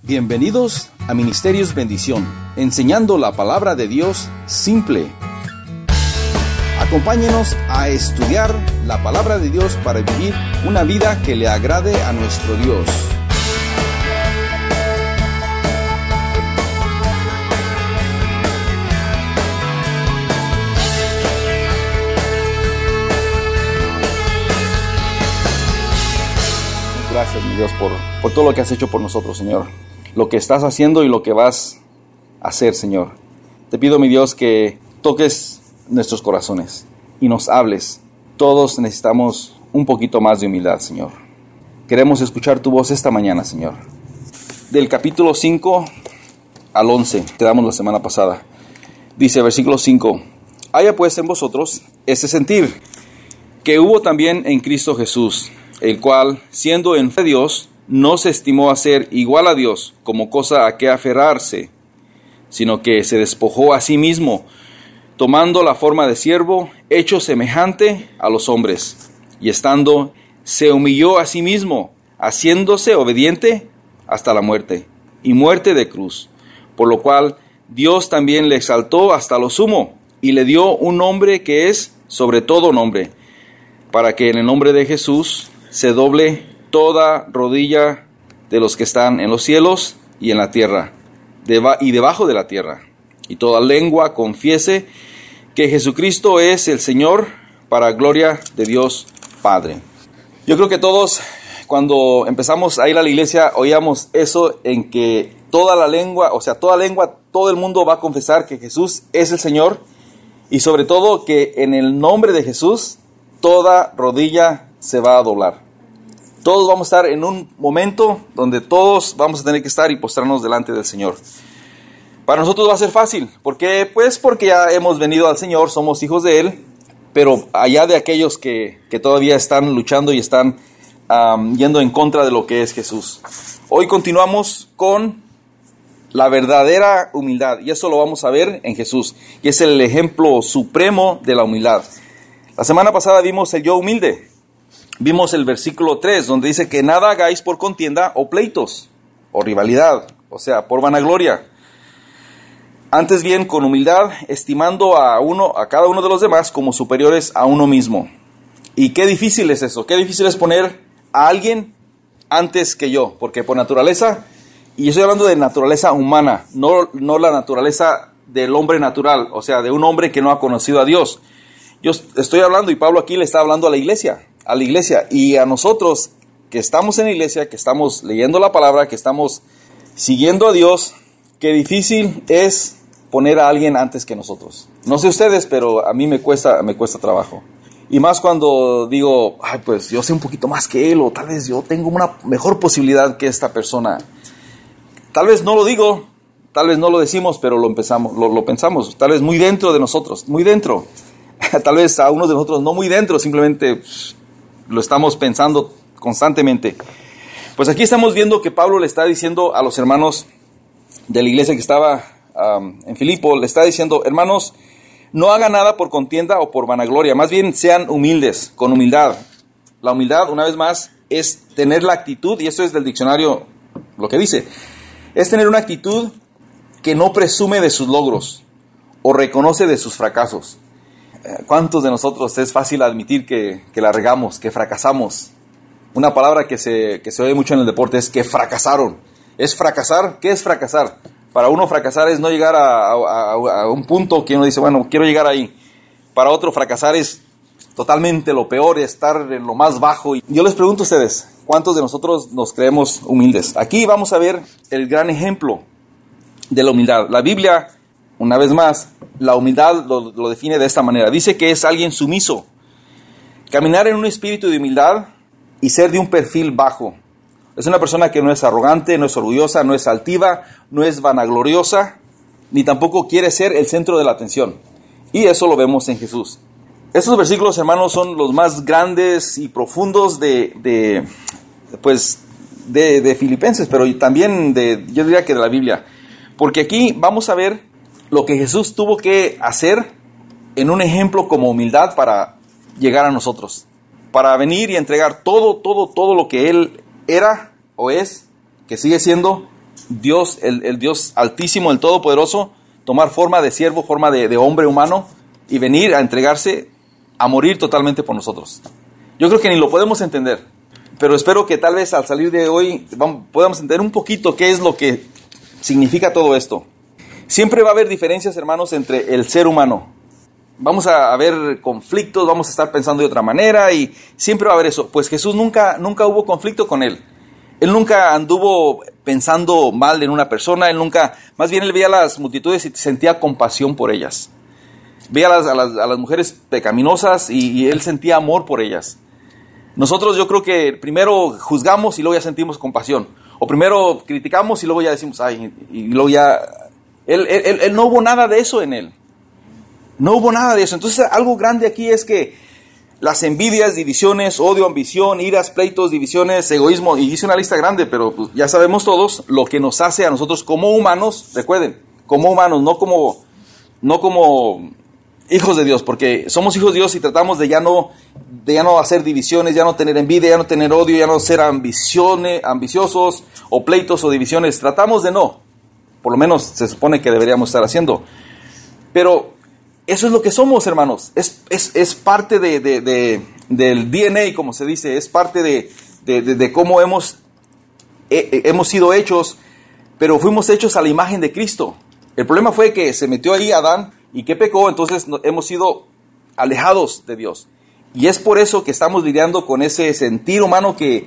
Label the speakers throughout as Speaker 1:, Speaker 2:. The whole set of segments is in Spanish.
Speaker 1: Bienvenidos a Ministerios Bendición, enseñando la palabra de Dios simple. Acompáñenos a estudiar la palabra de Dios para vivir una vida que le agrade a nuestro Dios. Gracias, mi Dios, por todo lo que has hecho por nosotros, Señor. Lo que estás haciendo y lo que vas a hacer, Señor. Te pido, mi Dios, que toques nuestros corazones y nos hables. Todos necesitamos un poquito más de humildad, Señor. Queremos escuchar tu voz esta mañana, Señor. Del capítulo 5 al 11, te damos la semana pasada. Dice, versículo 5. Haya pues en vosotros ese sentir que hubo también en Cristo Jesús, el cual, siendo en fe Dios, no se estimó a ser igual a Dios como cosa a que aferrarse, sino que se despojó a sí mismo, tomando la forma de siervo, hecho semejante a los hombres, y estando, se humilló a sí mismo, haciéndose obediente hasta la muerte, y muerte de cruz, por lo cual Dios también le exaltó hasta lo sumo, y le dio un nombre que es sobre todo nombre, para que en el nombre de Jesús se doble toda rodilla de los que están en los cielos y en la tierra, y debajo de la tierra, y toda lengua confiese que Jesucristo es el Señor, para gloria de Dios Padre. Yo creo que todos, cuando empezamos a ir a la iglesia, oíamos eso en que toda lengua, todo el mundo va a confesar que Jesús es el Señor, y sobre todo que en el nombre de Jesús, toda rodilla se va a doblar. Todos vamos a estar en un momento donde todos vamos a tener que estar y postrarnos delante del Señor. Para nosotros va a ser fácil. ¿Por qué? Pues porque ya hemos venido al Señor, somos hijos de Él, pero allá de aquellos que todavía están luchando y están yendo en contra de lo que es Jesús. Hoy continuamos con la verdadera humildad, y eso lo vamos a ver en Jesús, y es el ejemplo supremo de la humildad. La semana pasada vimos el yo humilde. Vimos el versículo 3, donde dice que nada hagáis por contienda o pleitos, o rivalidad, o sea, por vanagloria. Antes bien, con humildad, estimando a cada uno de los demás como superiores a uno mismo. Y qué difícil es eso, qué difícil es poner a alguien antes que yo, porque por naturaleza, y yo estoy hablando de naturaleza humana, no la naturaleza del hombre natural, o sea, de un hombre que no ha conocido a Dios. Yo estoy hablando, y Pablo aquí le está hablando a la iglesia, y a nosotros que estamos en la iglesia, que estamos leyendo la palabra, que estamos siguiendo a Dios, qué difícil es poner a alguien antes que nosotros. No sé ustedes, pero a mí me cuesta trabajo. Y más cuando digo, pues yo sé un poquito más que él, o tal vez yo tengo una mejor posibilidad que esta persona. Tal vez no lo digo, tal vez no lo decimos, pero lo pensamos, tal vez muy dentro de nosotros, muy dentro. Tal vez a unos de nosotros no muy dentro, simplemente lo estamos pensando constantemente. Pues aquí estamos viendo que Pablo le está diciendo a los hermanos de la iglesia que estaba en Filipo, le está diciendo, hermanos, no hagan nada por contienda o por vanagloria, más bien sean humildes, con humildad. La humildad, una vez más, es tener la actitud, y esto es del diccionario lo que dice, es tener una actitud que no presume de sus logros o reconoce de sus fracasos. ¿Cuántos de nosotros es fácil admitir que la regamos, que fracasamos? Una palabra que se oye mucho en el deporte es que fracasaron. ¿Es fracasar? ¿Qué es fracasar? Para uno fracasar es no llegar a un punto que uno dice, bueno, quiero llegar ahí. Para otro fracasar es totalmente lo peor, estar en lo más bajo. Y yo les pregunto a ustedes, ¿cuántos de nosotros nos creemos humildes? Aquí vamos a ver el gran ejemplo de la humildad. La Biblia, una vez más, la humildad lo define de esta manera. Dice que es alguien sumiso. Caminar en un espíritu de humildad y ser de un perfil bajo. Es una persona que no es arrogante, no es orgullosa, no es altiva, no es vanagloriosa, ni tampoco quiere ser el centro de la atención. Y eso lo vemos en Jesús. Estos versículos, hermanos, son los más grandes y profundos de Filipenses, pero también yo diría que de la Biblia. Porque aquí vamos a ver lo que Jesús tuvo que hacer en un ejemplo como humildad para llegar a nosotros. Para venir y entregar todo lo que Él era o es, que sigue siendo, Dios, el Dios altísimo, el todopoderoso, tomar forma de siervo, forma de hombre humano y venir a entregarse, a morir totalmente por nosotros. Yo creo que ni lo podemos entender, pero espero que tal vez al salir de hoy podamos entender un poquito qué es lo que significa todo esto. Siempre va a haber diferencias, hermanos, entre el ser humano. Vamos a haber conflictos, vamos a estar pensando de otra manera y siempre va a haber eso. Pues Jesús nunca hubo conflicto con él. Él nunca anduvo pensando mal en una persona, más bien él veía a las multitudes y sentía compasión por ellas. Veía a las mujeres pecaminosas y él sentía amor por ellas. Nosotros yo creo que primero juzgamos y luego ya sentimos compasión. O primero criticamos y luego ya decimos, ay, y luego ya... Él no hubo nada de eso en él. No hubo nada de eso. Entonces algo grande aquí es que las envidias, divisiones, odio, ambición, iras, pleitos, divisiones, egoísmo, y hice una lista grande, pero pues, ya sabemos todos lo que nos hace a nosotros como humanos, recuerden, como humanos, no como hijos de Dios, porque somos hijos de Dios y tratamos de ya no hacer divisiones, ya no tener envidia, ya no tener odio, ya no ser ambiciosos o pleitos o divisiones. Tratamos de no, por lo menos se supone que deberíamos estar haciendo. Pero eso es lo que somos, hermanos. Es parte del DNA, como se dice. Es parte de cómo hemos sido hechos, pero fuimos hechos a la imagen de Cristo. El problema fue que se metió ahí Adán y que pecó, entonces hemos sido alejados de Dios. Y es por eso que estamos lidiando con ese sentir humano que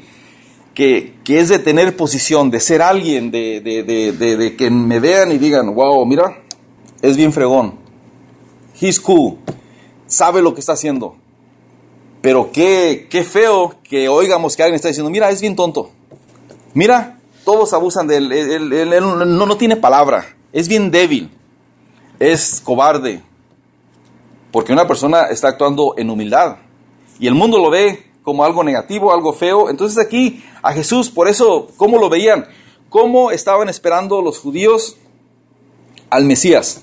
Speaker 1: es de tener posición, de ser alguien, de que me vean y digan, wow, mira, es bien fregón. He's cool, sabe lo que está haciendo. Pero qué feo que oigamos que alguien está diciendo, mira, es bien tonto. Mira, todos abusan de él. Él no tiene palabra. Es bien débil. Es cobarde. Porque una persona está actuando en humildad. Y el mundo lo ve como algo negativo, algo feo. Entonces aquí a Jesús, por eso, ¿cómo lo veían? ¿Cómo estaban esperando los judíos al Mesías?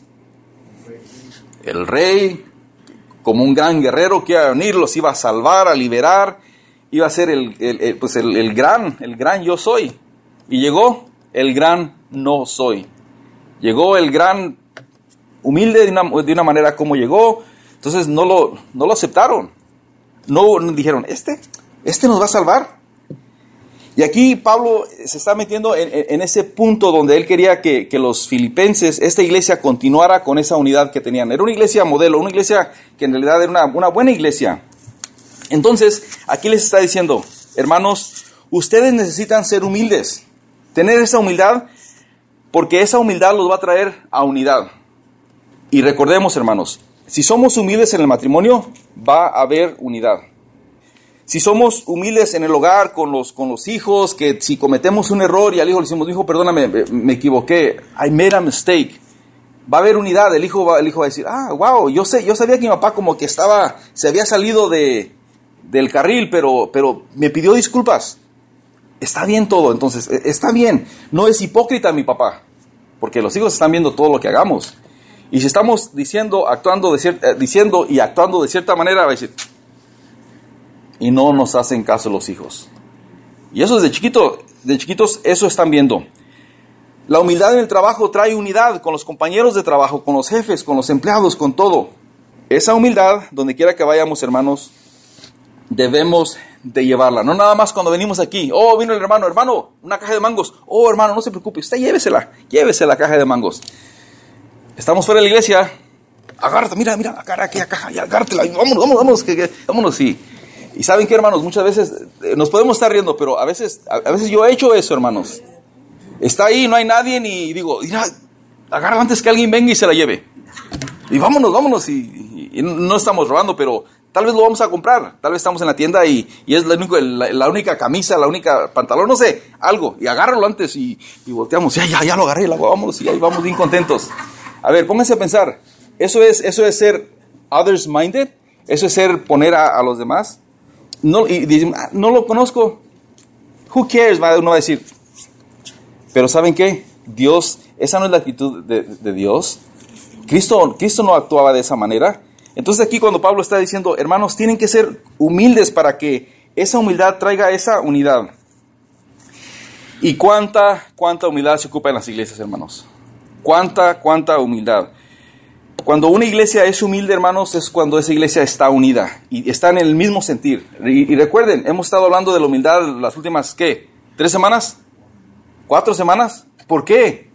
Speaker 1: El rey, como un gran guerrero que iba a venir, los iba a salvar, a liberar, iba a ser el gran yo soy. Y llegó el gran no soy. Llegó el gran humilde de una manera como llegó. Entonces no lo aceptaron. No dijeron, este nos va a salvar. Y aquí Pablo se está metiendo en ese punto donde él quería que los filipenses, esta iglesia, continuara con esa unidad que tenían. Era una iglesia modelo, una iglesia que en realidad era una buena iglesia. Entonces, aquí les está diciendo, hermanos, ustedes necesitan ser humildes, tener esa humildad, porque esa humildad los va a traer a unidad. Y recordemos, hermanos, si somos humildes en el matrimonio, va a haber unidad. Si somos humildes en el hogar con los hijos, que si cometemos un error y al hijo le decimos, hijo, perdóname, me equivoqué, I made a mistake, va a haber unidad. El hijo va a decir, wow, yo sabía que mi papá como que se había salido del carril, pero me pidió disculpas. Está bien todo, entonces, está bien. No es hipócrita mi papá, porque los hijos están viendo todo lo que hagamos. Y si estamos diciendo y actuando de cierta manera, va a decir, y no nos hacen caso los hijos. Y eso de chiquitos, eso están viendo. La humildad en el trabajo trae unidad con los compañeros de trabajo, con los jefes, con los empleados, con todo. Esa humildad, donde quiera que vayamos, hermanos, debemos de llevarla. No nada más cuando venimos aquí. Oh, vino el hermano, una caja de mangos. Oh, hermano, no se preocupe, usted llévese la caja de mangos. Estamos fuera de la iglesia. Agárrate, mira, agarra aquella caja, y agárratela, vámonos, Y saben qué, hermanos, muchas veces nos podemos estar riendo, pero a veces yo he hecho eso, hermanos. Está ahí, no hay nadie, y digo, mira, agarra antes que alguien venga y se la lleve. Y vámonos, y no estamos robando, pero tal vez lo vamos a comprar. Tal vez estamos en la tienda y es la única camisa, la única pantalón, no sé, algo. Y agárralo antes y volteamos, ya lo agarré, vámonos, y ahí vamos bien contentos. A ver, pónganse a pensar, eso es ser others minded, eso es ser poner a los demás. No, y dicen, no lo conozco. Who cares? Uno va a decir. Pero ¿saben qué? Dios, esa no es la actitud de Dios. Cristo no actuaba de esa manera. Entonces aquí cuando Pablo está diciendo, hermanos, tienen que ser humildes para que esa humildad traiga esa unidad. ¿Y cuánta humildad se ocupa en las iglesias, hermanos? ¿Cuánta humildad? Cuando una iglesia es humilde, hermanos, es cuando esa iglesia está unida y está en el mismo sentir. Y recuerden, hemos estado hablando de la humildad las últimas, ¿qué? ¿3 semanas? ¿4 semanas? ¿Por qué?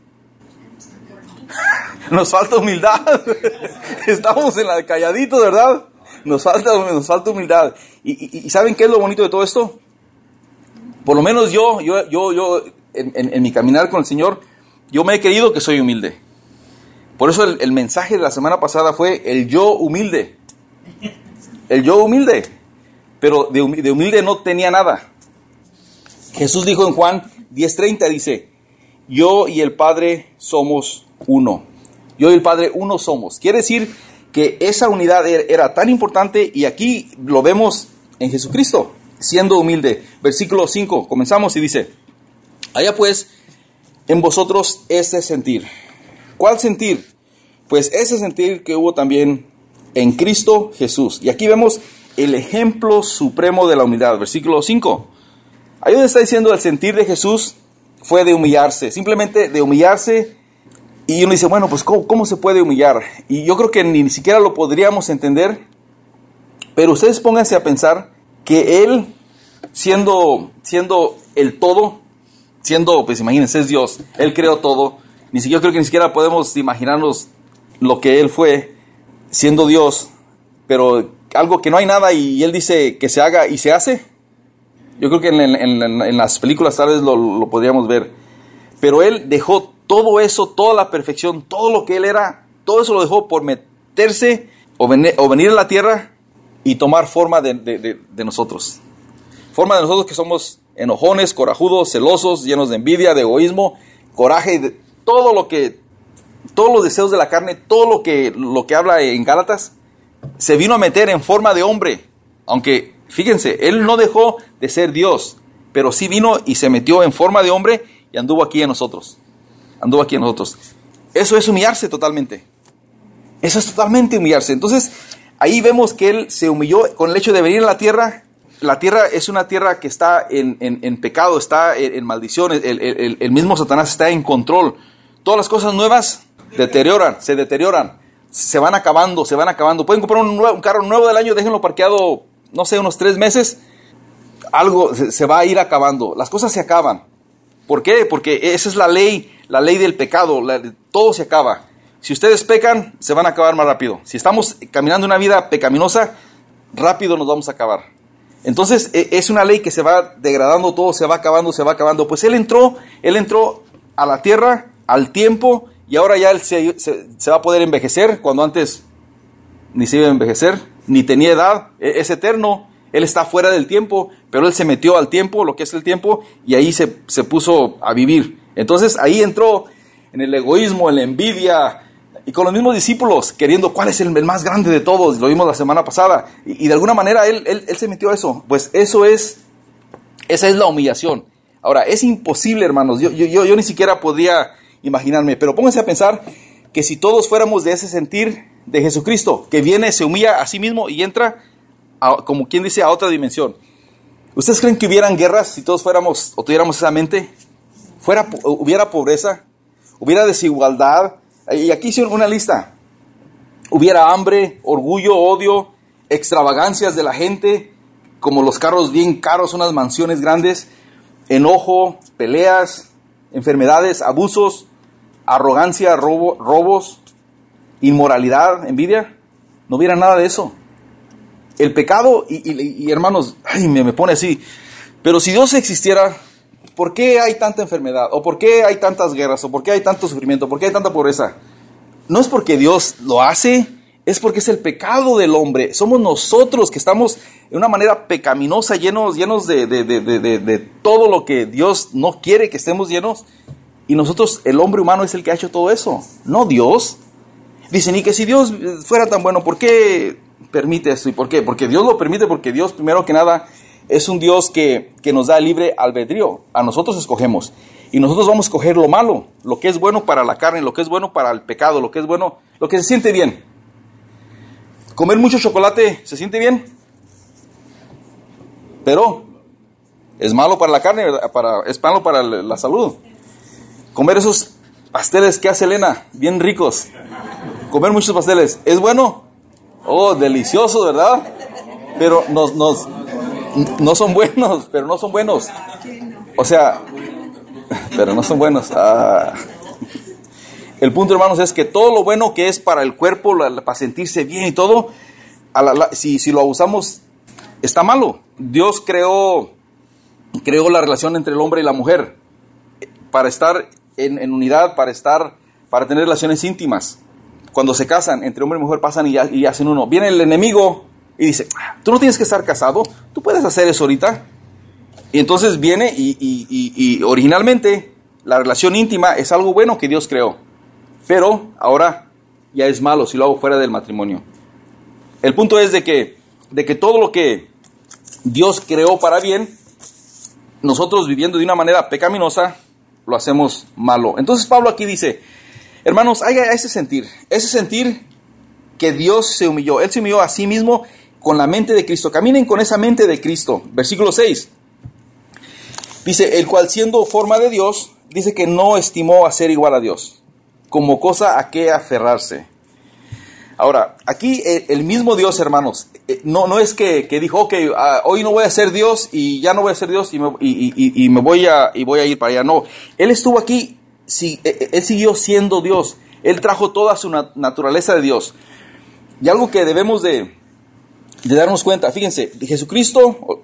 Speaker 1: Nos falta humildad. Estamos en la calladito, ¿verdad? Nos falta humildad. ¿Y saben qué es lo bonito de todo esto? Por lo menos yo en mi caminar con el Señor, yo me he creído que soy humilde. Por eso el mensaje de la semana pasada fue el yo humilde. El yo humilde. Pero de humilde no tenía nada. Jesús dijo en Juan 10:30, dice, yo y el Padre somos uno. Yo y el Padre uno somos. Quiere decir que esa unidad era tan importante, y aquí lo vemos en Jesucristo, siendo humilde. Versículo 5, comenzamos y dice, haya pues en vosotros ese sentir. ¿Cuál sentir? Pues ese sentir que hubo también en Cristo Jesús. Y aquí vemos el ejemplo supremo de la humildad. Versículo 5. Ahí donde está diciendo el sentir de Jesús fue de humillarse. Simplemente de humillarse. Y uno dice, bueno, pues ¿cómo se puede humillar? Y yo creo que ni siquiera lo podríamos entender. Pero ustedes pónganse a pensar que Él, siendo el todo, pues imagínense, es Dios. Él creó todo. Yo creo que ni siquiera podemos imaginarnos lo que Él fue, siendo Dios, pero algo que no hay nada y Él dice que se haga y se hace. Yo creo que en las películas tal vez lo podríamos ver. Pero Él dejó todo eso, toda la perfección, todo lo que Él era, todo eso lo dejó por meterse o venir a la tierra y tomar forma de nosotros. Forma de nosotros que somos enojones, corajudos, celosos, llenos de envidia, de egoísmo, coraje, de todos los deseos de la carne, todo lo que habla en Gálatas, se vino a meter en forma de hombre. Aunque, fíjense, Él no dejó de ser Dios, pero sí vino y se metió en forma de hombre y anduvo aquí en nosotros. Eso es humillarse totalmente. Eso es totalmente humillarse. Entonces, ahí vemos que Él se humilló con el hecho de venir a la tierra. La tierra es una tierra que está en pecado, está en maldiciones. El mismo Satanás está en control. Todas las cosas nuevas se deterioran, se van acabando. Pueden comprar un carro nuevo del año, déjenlo parqueado, no sé, unos 3 meses. Algo se va a ir acabando. Las cosas se acaban. ¿Por qué? Porque esa es la ley del pecado. Todo se acaba. Si ustedes pecan, se van a acabar más rápido. Si estamos caminando una vida pecaminosa, rápido nos vamos a acabar. Entonces, es una ley que se va degradando, todo se va acabando. Pues Él entró a la tierra, al tiempo, y ahora ya Él se va a poder envejecer, cuando antes ni se iba a envejecer, ni tenía edad. Es eterno. Él está fuera del tiempo, pero Él se metió al tiempo, lo que es el tiempo, y ahí se puso a vivir. Entonces, ahí entró en el egoísmo, en la envidia, y con los mismos discípulos, queriendo cuál es el más grande de todos. Lo vimos la semana pasada. Y de alguna manera él se metió a eso. Pues esa es la humillación. Ahora, es imposible, hermanos. Yo ni siquiera podría imaginarme. Pero pónganse a pensar que si todos fuéramos de ese sentir de Jesucristo, que viene, se humilla a sí mismo y entra, como quien dice, a otra dimensión. ¿Ustedes creen que hubieran guerras si todos fuéramos o tuviéramos esa mente? Hubiera pobreza, hubiera desigualdad. Y aquí hicieron una lista. Hubiera hambre, orgullo, odio, extravagancias de la gente, como los carros bien caros, unas mansiones grandes, enojo, peleas, enfermedades, abusos, arrogancia, robos, inmoralidad, envidia. No hubiera nada de eso. El pecado, y hermanos, me pone así. Pero si Dios existiera, ¿por qué hay tanta enfermedad? ¿O por qué hay tantas guerras? ¿O por qué hay tanto sufrimiento? ¿Por qué hay tanta pobreza? No es porque Dios lo hace, es porque es el pecado del hombre. Somos nosotros que estamos de una manera pecaminosa, llenos de todo lo que Dios no quiere que estemos llenos. Y nosotros, el hombre humano, es el que ha hecho todo eso, no Dios. Dicen, y que si Dios fuera tan bueno, ¿por qué permite esto? ¿Y por qué? Porque Dios lo permite, porque Dios, primero que nada, es un Dios que nos da libre albedrío. A nosotros escogemos. Y nosotros vamos a escoger lo malo, lo que es bueno para la carne, lo que es bueno para el pecado, lo que es bueno, lo que se siente bien. ¿Comer mucho chocolate se siente bien? Pero Es malo para la carne, es malo para la salud. Comer esos pasteles que hace Elena, bien ricos. Comer muchos pasteles, ¿es bueno? Oh, delicioso, ¿verdad? Pero no son buenos, pero no son buenos. O sea, pero no son buenos. El punto, hermanos, es que todo lo bueno que es para el cuerpo, para sentirse bien y todo, si lo abusamos, está malo. Dios creó la relación entre el hombre y la mujer para estar en unidad, para tener relaciones íntimas. Cuando se casan, entre hombre y mujer pasan y hacen uno. Viene el enemigo y dice, tú no tienes que estar casado, tú puedes hacer eso ahorita. Y entonces viene y originalmente la relación íntima es algo bueno que Dios creó. Pero ahora ya es malo si lo hago fuera del matrimonio. El punto es de que todo lo que Dios creó para bien, nosotros viviendo de una manera pecaminosa, lo hacemos malo. Entonces Pablo aquí dice, hermanos, hay ese sentir que Dios se humilló. Él se humilló a sí mismo con la mente de Cristo. Caminen con esa mente de Cristo. Versículo 6. Dice, el cual siendo forma de Dios, dice que no estimó a ser igual a Dios, como cosa a que aferrarse. Ahora, aquí el mismo Dios, hermanos, no es que dijo, ok, hoy no voy a ser Dios y ya no voy a ser Dios y voy a ir para allá. No, Él estuvo aquí, sí, Él siguió siendo Dios. Él trajo toda su naturaleza de Dios. Y algo que debemos de darnos cuenta, fíjense, Jesucristo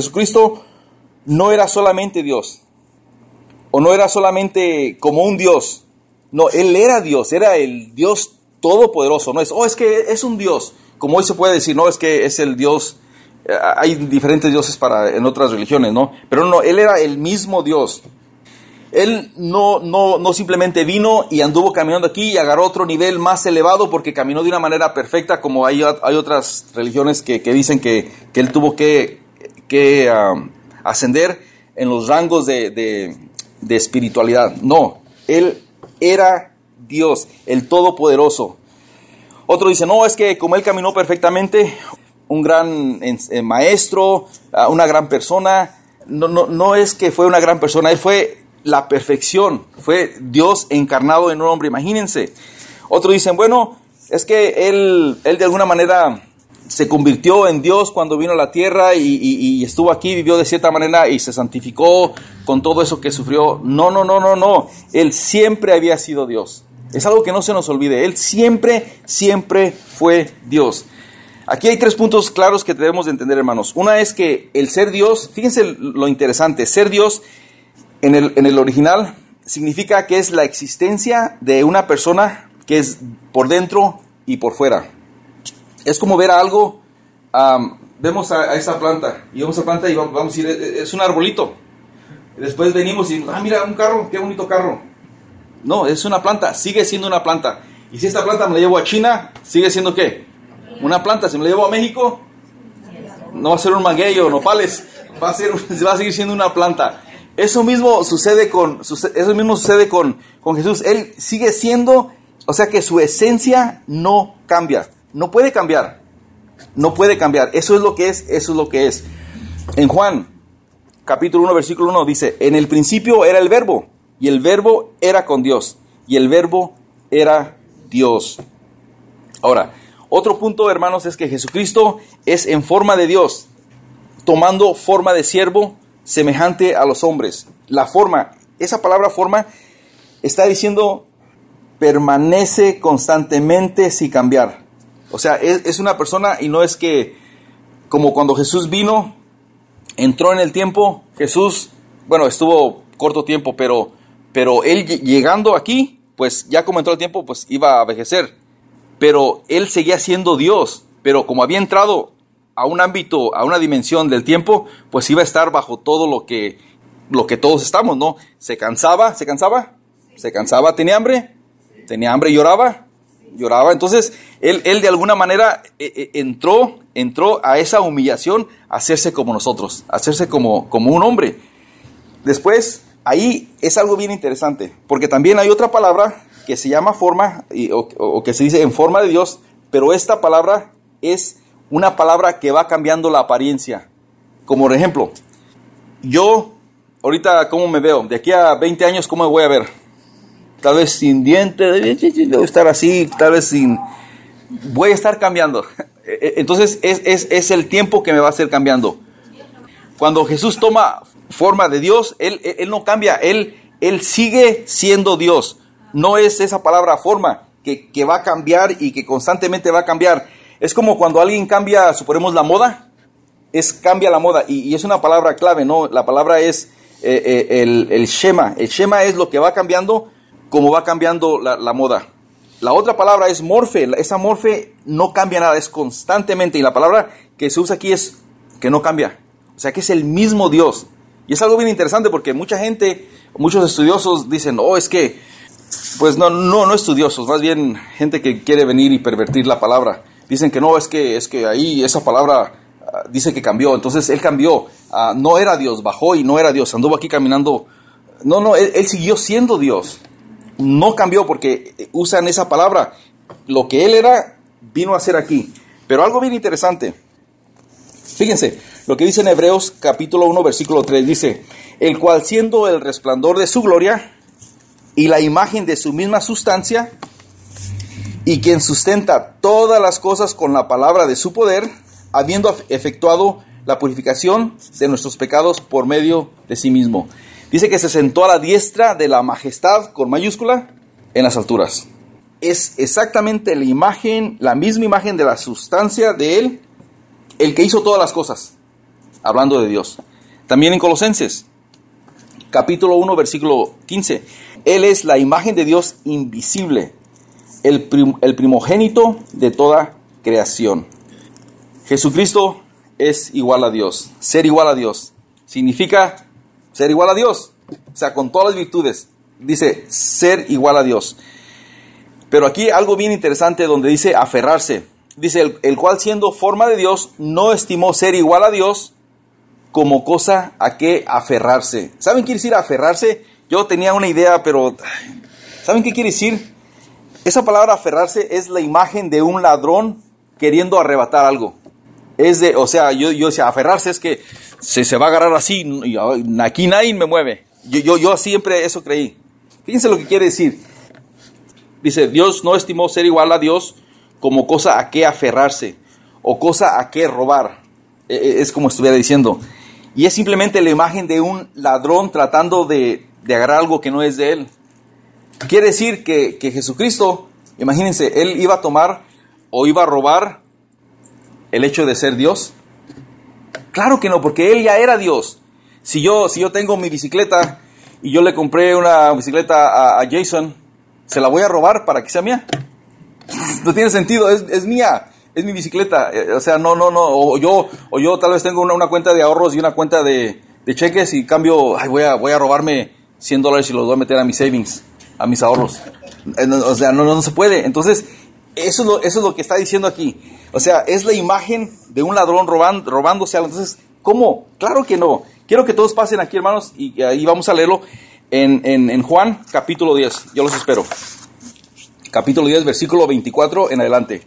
Speaker 1: no era solamente Dios, o no era solamente como un Dios. No, Él era Dios, era el Dios todopoderoso. No es que es un Dios, como hoy se puede decir, no, es que es el Dios. Hay diferentes dioses en otras religiones, ¿no? Pero no, Él era el mismo Dios. Él no simplemente vino y anduvo caminando aquí y agarró otro nivel más elevado porque caminó de una manera perfecta, como hay otras religiones que dicen que Él tuvo que ascender en los rangos de espiritualidad. No, Él era Dios, el Todopoderoso. Otro dice, no, es que como Él caminó perfectamente, un gran maestro, una gran persona. No es que fue una gran persona, Él fue la perfección, fue Dios encarnado en un hombre, imagínense. Otros dicen, bueno, es que Él de alguna manera se convirtió en Dios cuando vino a la tierra y estuvo aquí, vivió de cierta manera y se santificó con todo eso que sufrió. No. Él siempre había sido Dios. Es algo que no se nos olvide. Él siempre fue Dios. Aquí hay 3 puntos claros que debemos de entender, hermanos. Una es que el ser Dios, fíjense lo interesante, ser Dios en el original significa que es la existencia de una persona que es por dentro y por fuera. Es como ver a algo, vemos a esa planta, y vemos a planta y vamos a decir, es un arbolito. Y después venimos y, mira, un carro, qué bonito carro. No, es una planta, sigue siendo una planta. Y si esta planta me la llevo a China, ¿sigue siendo qué? Una planta. Si me la llevo a México, no va a ser un maguey o nopales, va a seguir siendo una planta. Eso mismo sucede con Jesús. Él sigue siendo, o sea que su esencia no cambia. No puede cambiar. Eso es lo que es. En Juan, capítulo 1, versículo 1, dice, en el principio era el Verbo, y el Verbo era con Dios, y el Verbo era Dios. Ahora, otro punto, hermanos, es que Jesucristo es en forma de Dios, tomando forma de siervo, semejante a los hombres. La forma, esa palabra forma, está diciendo, permanece constantemente sin cambiar. O sea, es una persona, y no es que, como cuando Jesús vino, entró en el tiempo, Jesús, estuvo corto tiempo, pero Él llegando aquí, pues ya como entró el tiempo, pues iba a envejecer. Pero Él seguía siendo Dios, pero como había entrado a un ámbito, a una dimensión del tiempo, pues iba a estar bajo todo lo que todos estamos, ¿no? Se cansaba, tenía hambre, lloraba. Entonces, él de alguna manera entró a esa humillación, a hacerse como nosotros, a hacerse como un hombre. Después, ahí es algo bien interesante, porque también hay otra palabra que se llama forma, o que se dice en forma de Dios, pero esta palabra es una palabra que va cambiando la apariencia. Como por ejemplo, Yo, ahorita, ¿cómo me veo? De aquí a 20 años, ¿cómo me voy a ver? Tal vez sin dientes, debo estar así, tal vez sin... Voy a estar cambiando. Entonces, es el tiempo que me va a hacer cambiando. Cuando Jesús toma forma de Dios, Él no cambia, Él sigue siendo Dios. No es esa palabra forma que va a cambiar y que constantemente va a cambiar. Es como cuando alguien cambia, suponemos, la moda, cambia la moda, y es una palabra clave, ¿no? La palabra es el shema. El shema es lo que va cambiando, como va cambiando la moda. La otra palabra es morfe. Esa morfe no cambia nada, es constantemente, y la palabra que se usa aquí es que no cambia. O sea que es el mismo Dios. Y es algo bien interesante porque mucha gente, muchos estudiosos dicen, es que, pues no estudiosos, más bien gente que quiere venir y pervertir la palabra. Dicen que no, es que ahí esa palabra dice que cambió, entonces Él cambió. No era Dios, bajó y no era Dios, anduvo aquí caminando. No, él siguió siendo Dios. No cambió porque usan esa palabra. Lo que Él era, vino a ser aquí. Pero algo bien interesante. Fíjense, lo que dice en Hebreos capítulo 1, versículo 3, dice, el cual siendo el resplandor de su gloria y la imagen de su misma sustancia, y quien sustenta todas las cosas con la palabra de su poder, habiendo efectuado la purificación de nuestros pecados por medio de sí mismo. Dice que se sentó a la diestra de la majestad, con mayúscula, en las alturas. Es exactamente la imagen, la misma imagen de la sustancia de Él, el que hizo todas las cosas, hablando de Dios. También en Colosenses, capítulo 1, versículo 15. Él es la imagen de Dios invisible, el primogénito de toda creación. Jesucristo es igual a Dios. Ser igual a Dios significa ser igual a Dios. O sea, con todas las virtudes. Dice ser igual a Dios. Pero aquí algo bien interesante donde dice aferrarse. Dice, el cual siendo forma de Dios, no estimó ser igual a Dios como cosa a que aferrarse. ¿Saben qué quiere decir aferrarse? Yo tenía una idea, pero ¿saben qué quiere decir? Esa palabra aferrarse es la imagen de un ladrón queriendo arrebatar algo. Yo decía, aferrarse es que se va a agarrar así, y aquí nadie me mueve. Yo siempre eso creí. Fíjense lo que quiere decir. Dice, Dios no estimó ser igual a Dios como cosa a que aferrarse o cosa a que robar. Es como estuviera diciendo. Y es simplemente la imagen de un ladrón tratando de agarrar algo que no es de él. Quiere decir que Jesucristo, imagínense, Él iba a tomar o iba a robar el hecho de ser Dios. Claro que no, porque Él ya era Dios. Si yo tengo mi bicicleta y yo le compré una bicicleta a Jason, ¿se la voy a robar para que sea mía? No tiene sentido, es mía, es mi bicicleta. O sea, no. O yo tal vez tengo una cuenta de ahorros y una cuenta de cheques y cambio, voy a robarme $100 y los voy a meter a mis savings, a mis ahorros. O sea, no se puede. Entonces, eso es lo que está diciendo aquí. O sea, es la imagen de un ladrón robándose algo. Entonces, ¿cómo? Claro que no. Quiero que todos pasen aquí, hermanos, y ahí vamos a leerlo en Juan, capítulo 10. Yo los espero. Capítulo 10, versículo 24 en adelante.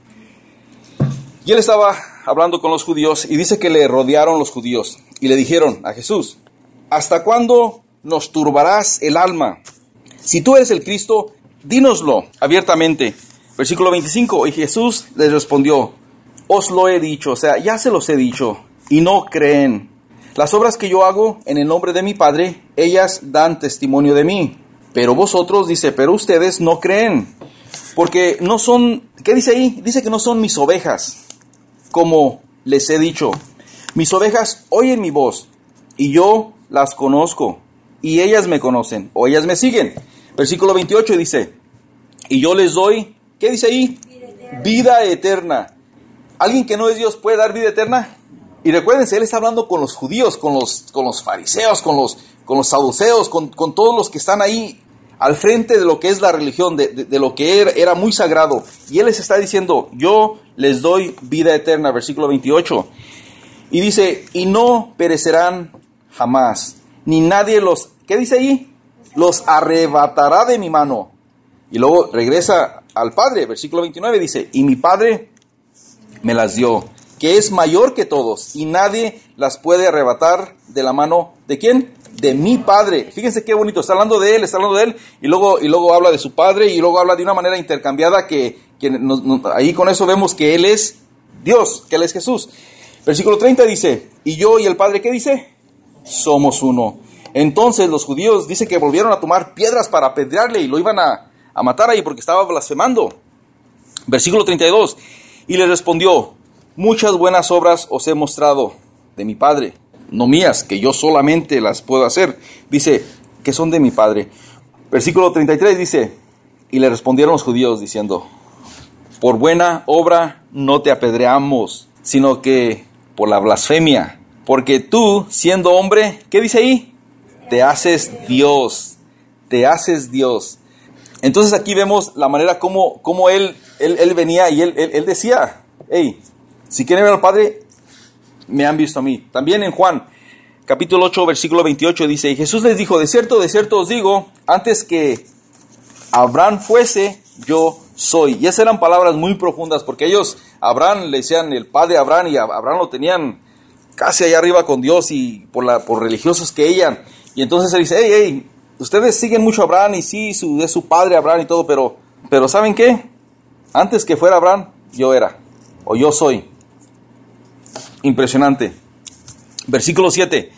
Speaker 1: Y él estaba hablando con los judíos y dice que le rodearon los judíos y le dijeron a Jesús, ¿hasta cuándo nos turbarás el alma? Si tú eres el Cristo, dínoslo abiertamente. Versículo 25, y Jesús les respondió, os lo he dicho, o sea, ya se los he dicho, y no creen. Las obras que yo hago en el nombre de mi Padre, ellas dan testimonio de mí. Pero vosotros, dice, pero ustedes no creen. Porque no son, ¿qué dice ahí? Dice que no son mis ovejas, como les he dicho. Mis ovejas oyen mi voz, y yo las conozco, y ellas me conocen, o ellas me siguen. Versículo 28 dice, y yo les doy, ¿qué dice ahí? Vida eterna. ¿Alguien que no es Dios puede dar vida eterna? Y recuérdense, Él está hablando con los judíos, con los fariseos, con los saduceos, con todos los que están ahí al frente de lo que es la religión, de lo que era muy sagrado. Y Él les está diciendo, yo les doy vida eterna, versículo 28. Y dice, y no perecerán jamás, ni nadie los, ¿qué dice ahí? Los arrebatará de mi mano. Y luego regresa al Padre, versículo 29, dice, y mi Padre me las dio, que es mayor que todos, y nadie las puede arrebatar de la mano ¿de quién? De mi Padre. Fíjense qué bonito, está hablando de él, y luego habla de su Padre, y luego habla de una manera intercambiada que ahí con eso vemos que Él es Dios, que Él es Jesús. Versículo 30 dice, y yo y el Padre, ¿qué dice? Somos uno. Entonces los judíos dice que volvieron a tomar piedras para apedrearle y lo iban a matar ahí porque estaba blasfemando. Versículo 32, y le respondió, muchas buenas obras os he mostrado de mi Padre, no mías, que yo solamente las puedo hacer. Dice, que son de mi Padre. Versículo 33 dice, y le respondieron los judíos diciendo, por buena obra no te apedreamos, sino que por la blasfemia, porque tú, siendo hombre, ¿qué dice ahí? Te haces Dios, te haces Dios. Entonces aquí vemos la manera como él venía y él decía, hey, si quieren ver al Padre, me han visto a mí. También en Juan, capítulo 8, versículo 28 dice, y Jesús les dijo, de cierto os digo, antes que Abraham fuese, yo soy. Y esas eran palabras muy profundas, porque ellos, Abraham le decían el padre Abraham, y Abraham lo tenían casi allá arriba con Dios, y por religiosos que eran. Y entonces él dice, hey, ustedes siguen mucho a Abraham, y sí, es su padre Abraham y todo, pero ¿saben qué? Antes que fuera Abraham, yo era, o yo soy. Impresionante. Versículo 7.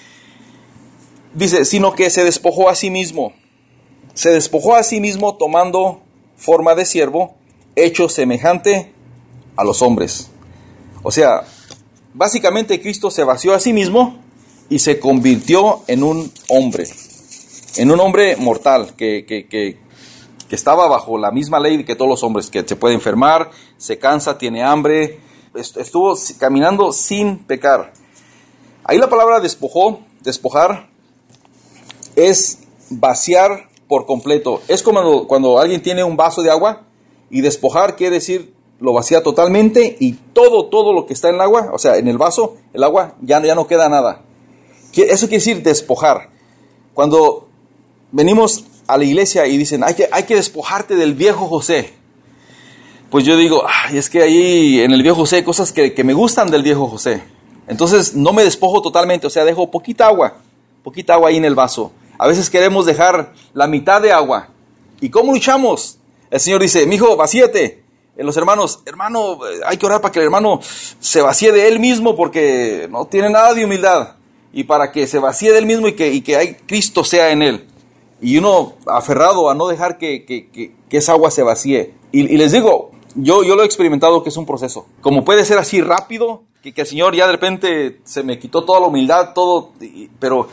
Speaker 1: Dice, sino que se despojó a sí mismo. Se despojó a sí mismo tomando forma de siervo, hecho semejante a los hombres. O sea, básicamente Cristo se vació a sí mismo y se convirtió en un hombre mortal, que estaba bajo la misma ley que todos los hombres, que se puede enfermar, se cansa, tiene hambre, estuvo caminando sin pecar. Ahí la palabra despojar, es vaciar por completo. Es como cuando alguien tiene un vaso de agua, y despojar quiere decir lo vacía totalmente, y todo lo que está en el agua, o sea, en el vaso, el agua, ya no queda nada. Eso quiere decir despojar. Cuando venimos a la iglesia y dicen, hay que despojarte del viejo José, pues yo digo, es que ahí en el viejo José hay cosas que me gustan del viejo José. Entonces no me despojo totalmente, o sea, dejo poquita agua ahí en el vaso. A veces queremos dejar la mitad de agua. ¿Y cómo luchamos? El Señor dice, mijo, vacíate. Los hermanos, hermano, hay que orar para que el hermano se vacíe de él mismo, porque no tiene nada de humildad. Y para que se vacíe de él mismo y que Cristo sea en él. Y uno aferrado a no dejar que esa agua se vacíe. Y les digo, yo lo he experimentado, que es un proceso. Como puede ser así rápido, que el Señor ya de repente se me quitó toda la humildad, todo, pero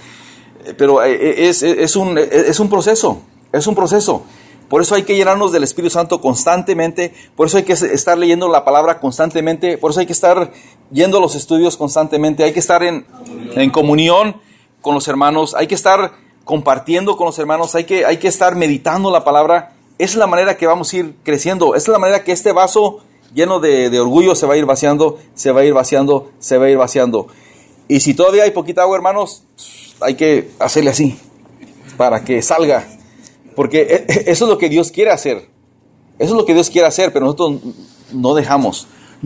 Speaker 1: es un proceso, es un proceso. Por eso hay que llenarnos del Espíritu Santo constantemente, por eso hay que estar leyendo la palabra constantemente, por eso hay que estar yendo a los estudios constantemente, hay que estar en comunión con los hermanos, hay que estar compartiendo con los hermanos, hay que estar meditando la palabra. Esa es la manera que vamos a ir creciendo, esa es la manera que este vaso lleno de orgullo se va a ir vaciando, se va a ir vaciando, se va a ir vaciando. Y si todavía hay poquita agua, hermanos, hay que hacerle así, para que salga. Porque eso es lo que Dios quiere hacer. Eso es lo que Dios quiere hacer, pero nosotros no dejamos.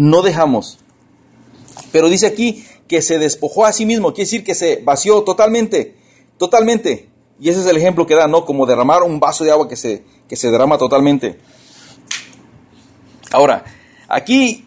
Speaker 1: Pero dice aquí que se despojó a sí mismo, quiere decir que se vació totalmente. Y ese es el ejemplo que da, ¿no? Como derramar un vaso de agua que se derrama totalmente. Ahora, aquí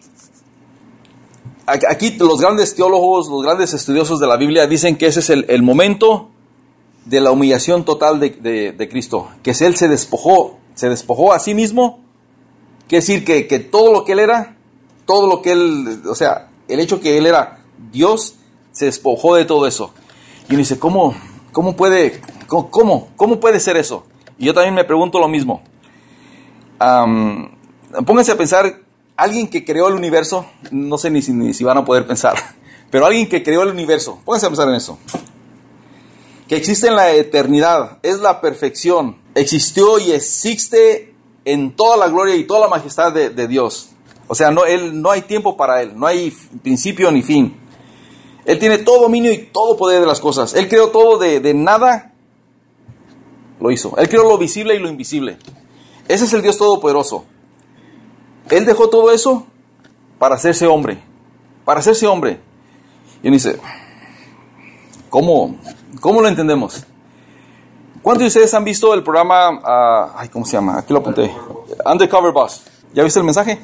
Speaker 1: los grandes teólogos, los grandes estudiosos de la Biblia dicen que ese es el momento de la humillación total de Cristo, que Él se despojó a sí mismo, quiere decir que todo lo que Él era, todo lo que Él, o sea, el hecho que Él era Dios, se despojó de todo eso. Y uno dice, ¿cómo puede ser eso? Y yo también me pregunto lo mismo. Pónganse a pensar, alguien que creó el universo, no sé ni si van a poder pensar, pero alguien que creó el universo, pónganse a pensar en eso. Que existe en la eternidad, es la perfección, existió y existe en toda la gloria y toda la majestad de Dios. O sea, no hay tiempo para Él, no hay principio ni fin. Él tiene todo dominio y todo poder de las cosas. Él creó todo de nada, lo hizo. Él creó lo visible y lo invisible. Ese es el Dios todopoderoso. Él dejó todo eso para hacerse hombre. Y uno dice, ¿Cómo lo entendemos? ¿Cuántos de ustedes han visto el programa, ¿cómo se llama? Aquí lo apunté. Undercover Boss. ¿Ya viste el mensaje?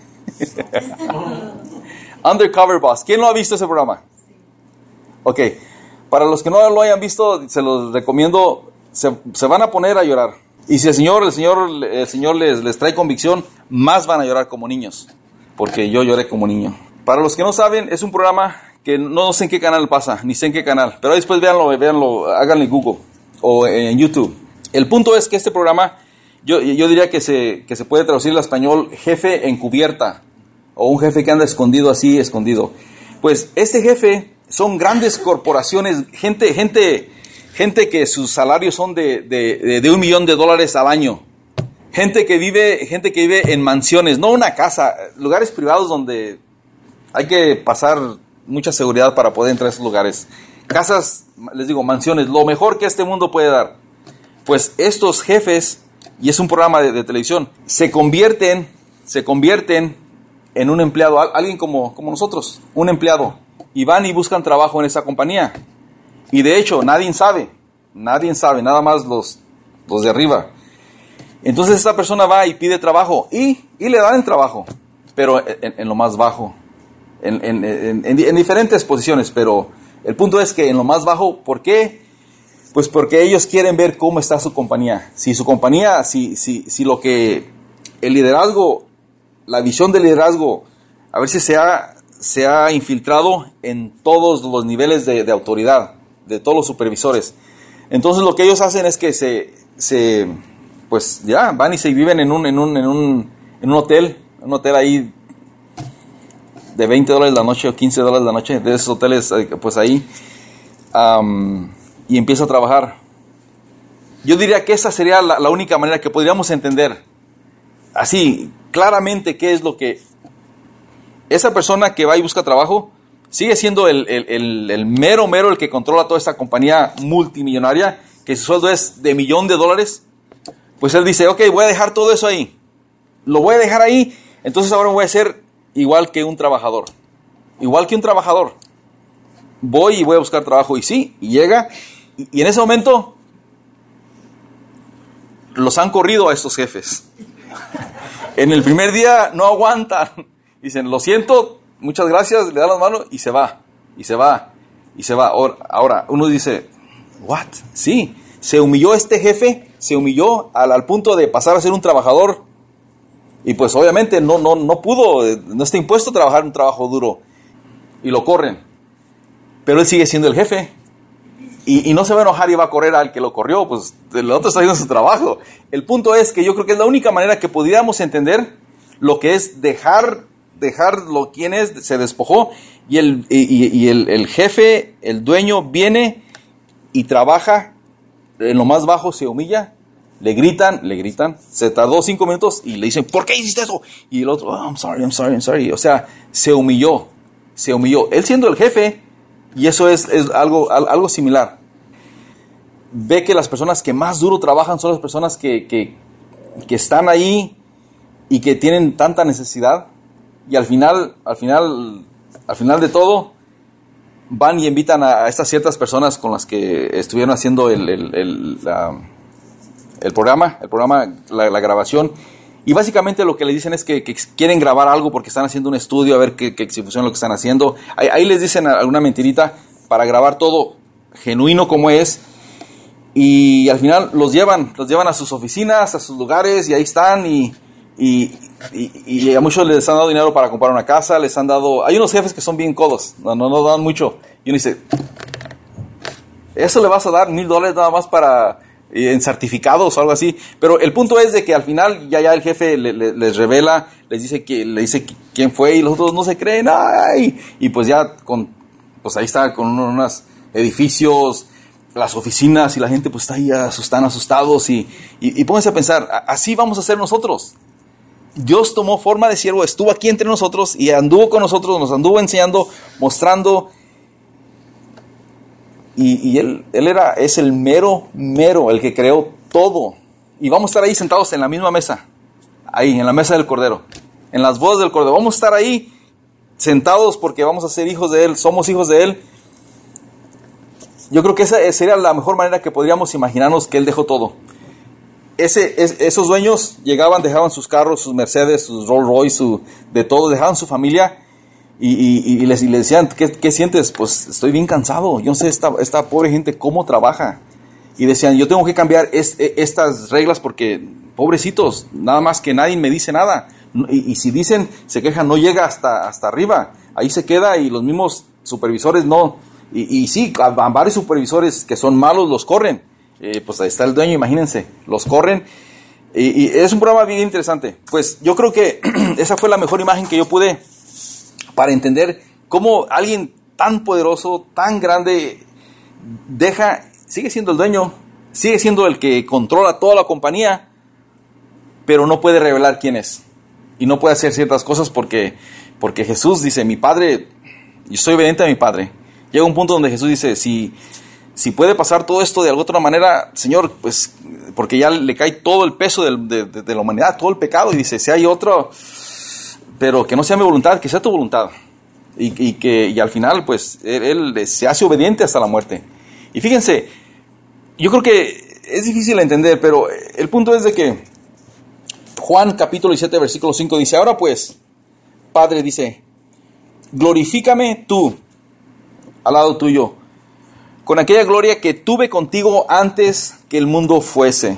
Speaker 1: Undercover Boss. ¿Quién lo ha visto ese programa? Ok. Para los que no lo hayan visto, se los recomiendo. Se van a poner a llorar. Y si el Señor les trae convicción, más van a llorar como niños. Porque yo lloré como niño. Para los que no saben, es un programa que no sé en qué canal pasa, ni sé en qué canal. Pero después véanlo, háganle Google o en YouTube. El punto es que este programa, yo diría que se puede traducir al español jefe encubierta. O un jefe que anda escondido así, escondido. Pues este jefe son grandes corporaciones, gente que sus salarios son de $1 millón al año. Gente que vive en mansiones, no una casa, lugares privados donde hay que pasar mucha seguridad para poder entrar a esos lugares. Casas, les digo, mansiones, lo mejor que este mundo puede dar. Pues estos jefes, y es un programa de televisión, se convierten en un empleado, alguien como nosotros, un empleado, y van y buscan trabajo en esa compañía. Y de hecho, nadie sabe, nada más los de arriba. Entonces esta persona va y pide trabajo, y le dan el trabajo, pero en lo más bajo, en diferentes posiciones, pero el punto es que en lo más bajo. ¿Por qué? Pues porque ellos quieren ver cómo está su compañía. Si su compañía, si lo que el liderazgo, la visión del liderazgo, a ver si se ha infiltrado en todos los niveles de autoridad, de todos los supervisores. Entonces lo que ellos hacen es que pues ya van y se viven en un hotel ahí de $20 la noche o $15 la noche, de esos hoteles, pues ahí, y empieza a trabajar. Yo diría que esa sería la única manera que podríamos entender así claramente qué es lo que esa persona que va y busca trabajo sigue siendo el mero el que controla toda esta compañía multimillonaria, que su sueldo es de $1 millón. Pues él dice, ok, voy a dejar todo eso ahí, lo voy a dejar ahí, entonces ahora voy a ser igual que un trabajador, voy y voy a buscar trabajo. Y sí, y llega, y en ese momento los han corrido a estos jefes. En el primer día no aguantan, dicen, lo siento, muchas gracias, le dan las manos y se va. Ahora uno dice, ¿what? Sí, se humilló este jefe, al punto de pasar a ser un trabajador. Y pues obviamente no pudo, no está impuesto a trabajar un trabajo duro. Y lo corren. Pero él sigue siendo el jefe. Y no se va a enojar y va a correr al que lo corrió, pues el otro está haciendo su trabajo. El punto es que yo creo que es la única manera que pudiéramos entender lo que es dejar lo quien es, se despojó, y el jefe, el dueño, viene y trabaja en lo más bajo, se humilla, le gritan, se tardó 5 minutos y le dicen, ¿por qué hiciste eso? Y el otro, I'm sorry. O sea, se humilló. Él siendo el jefe, y eso es algo similar. Ve que las personas que más duro trabajan son las personas que están ahí y que tienen tanta necesidad, y al final de todo van y invitan a estas ciertas personas con las que estuvieron haciendo el programa, la grabación, y básicamente lo que le dicen es que quieren grabar algo porque están haciendo un estudio a ver qué funciona lo que están haciendo. Ahí les dicen alguna mentirita para grabar todo genuino como es, y al final los llevan a sus oficinas, a sus lugares, y ahí están, y a muchos les han dado dinero para comprar una casa, les han dado. Hay unos jefes que son bien codos, no dan mucho, y uno dice, ¿eso le vas a dar $1,000 nada más para en certificados o algo así? Pero el punto es de que al final ya el jefe les revela, le dice quién fue, y los otros no se creen, ¡ay! Y pues ya pues ahí está con unos edificios, las oficinas, y la gente pues está ahí, están asustados, y pónganse a pensar, así vamos a ser nosotros. Dios tomó forma de siervo, estuvo aquí entre nosotros y anduvo con nosotros, nos anduvo enseñando, mostrando. Y él es el mero, el que creó todo. Y vamos a estar ahí sentados en la misma mesa, ahí, en la mesa del Cordero, en las bodas del Cordero. Vamos a estar ahí sentados porque vamos a ser hijos de Él, somos hijos de Él. yo creo que esa sería la mejor manera que podríamos imaginarnos que él dejó todo. Esos dueños llegaban, dejaban sus carros, sus Mercedes, sus Rolls Royce, de todo, dejaban su familia y les decían, ¿qué sientes? Pues estoy bien cansado, yo no sé esta pobre gente cómo trabaja. Y decían, yo tengo que cambiar estas reglas porque, pobrecitos, nada más que nadie me dice nada. Y si dicen, se quejan, no llega hasta arriba, ahí se queda y los mismos supervisores no. Y sí, a varios supervisores que son malos los corren. Pues ahí está el dueño, imagínense, los corren. Y es un programa bien interesante. Pues yo creo que esa fue la mejor imagen que yo pude para entender cómo alguien tan poderoso, tan grande, sigue siendo el dueño, sigue siendo el que controla toda la compañía, pero no puede revelar quién es. Y no puede hacer ciertas cosas porque Jesús dice, mi Padre, yo soy obediente a mi Padre. Llega un punto donde Jesús dice, si puede pasar todo esto de alguna otra manera, Señor, pues, porque ya le cae todo el peso de la humanidad, todo el pecado, y dice, si hay otro, pero que no sea mi voluntad, que sea tu voluntad. Y al final, pues, él se hace obediente hasta la muerte. Y fíjense, yo creo que es difícil de entender, pero el punto es de que Juan capítulo 17, versículo 5 dice, ahora pues, Padre, dice, glorifícame tú al lado tuyo, con aquella gloria que tuve contigo antes que el mundo fuese.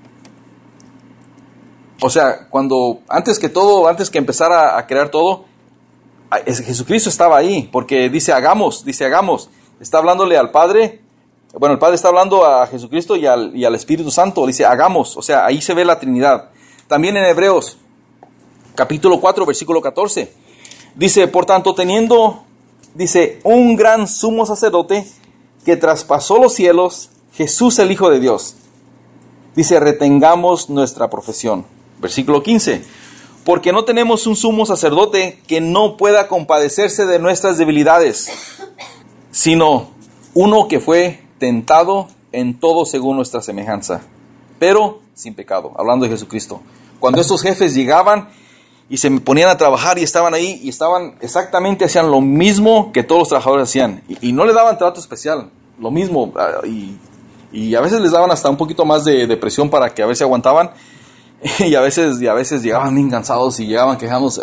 Speaker 1: O sea, antes que empezara a crear todo, Jesucristo estaba ahí, porque dice hagamos, está hablándole al Padre, bueno, el Padre está hablando a Jesucristo y al Espíritu Santo, dice hagamos, o sea, ahí se ve la Trinidad. También en Hebreos, capítulo 4, versículo 14, dice, por tanto, teniendo, dice, un gran sumo sacerdote que traspasó los cielos, Jesús el Hijo de Dios. Dice, retengamos nuestra profesión. Versículo 15, porque no tenemos un sumo sacerdote que no pueda compadecerse de nuestras debilidades, sino uno que fue tentado en todo según nuestra semejanza, pero sin pecado. Hablando de Jesucristo. Cuando estos jefes llegaban y se ponían a trabajar y estaban ahí y hacían lo mismo que todos los trabajadores hacían. Y no le daban trato especial, lo mismo. Y a veces les daban hasta un poquito más de presión para que a ver si aguantaban. Y a veces llegaban bien cansados y llegaban quejándose.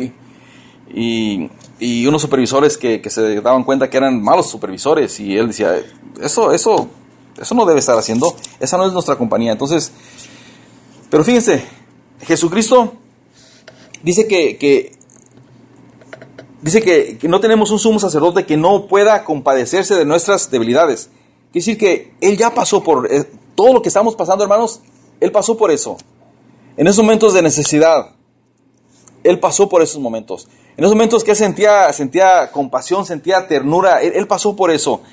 Speaker 1: Y unos supervisores que se daban cuenta que eran malos supervisores. Y él decía, eso no debe estar haciendo. Esa no es nuestra compañía. Entonces, pero fíjense, Jesucristo dice que no tenemos un sumo sacerdote que no pueda compadecerse de nuestras debilidades. Quiere decir que Él ya pasó por todo lo que estamos pasando, hermanos. Él pasó por eso. En esos momentos de necesidad, Él pasó por esos momentos. En esos momentos que Él sentía compasión, sentía ternura, Él pasó por eso.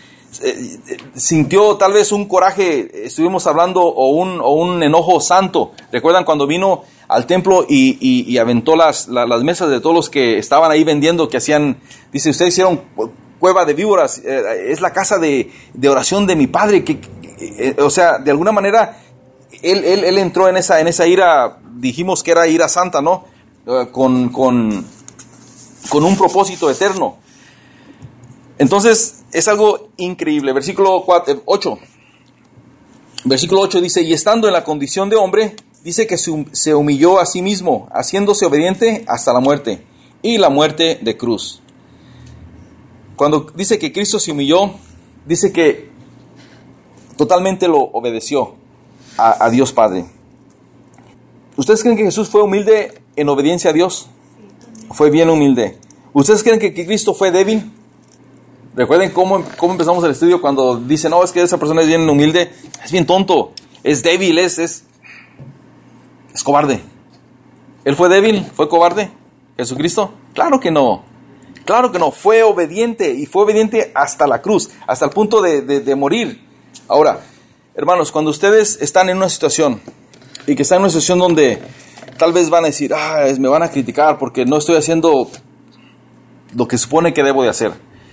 Speaker 1: Sintió tal vez un coraje, estuvimos hablando, o un enojo santo. ¿Recuerdan cuando vino al templo y aventó las mesas de todos los que estaban ahí vendiendo, que hacían, dice, ustedes hicieron cueva de víboras, es la casa de oración de mi Padre, o sea, de alguna manera, él entró en esa ira, dijimos que era ira santa, ¿no? Con un propósito eterno. Entonces, es algo increíble. Versículo 8. Versículo 8 dice, y estando en la condición de hombre, dice que se humilló a sí mismo, haciéndose obediente hasta la muerte, y la muerte de cruz. Cuando dice que Cristo se humilló, dice que totalmente lo obedeció a Dios Padre. ¿Ustedes creen que Jesús fue humilde en obediencia a Dios? Fue bien humilde. ¿Ustedes creen que Cristo fue débil? Recuerden cómo empezamos el estudio cuando dicen, no, es que esa persona es bien humilde, es bien tonto, es débil, es cobarde. ¿Él fue débil? ¿Fue cobarde? ¿Jesucristo? Claro que no. Claro que no. Fue obediente, y fue obediente hasta la cruz, hasta el punto de morir. Ahora, hermanos, cuando ustedes están en una situación, y que están en una situación donde tal vez van a decir, me van a criticar porque no estoy haciendo lo que supone que debo de hacer.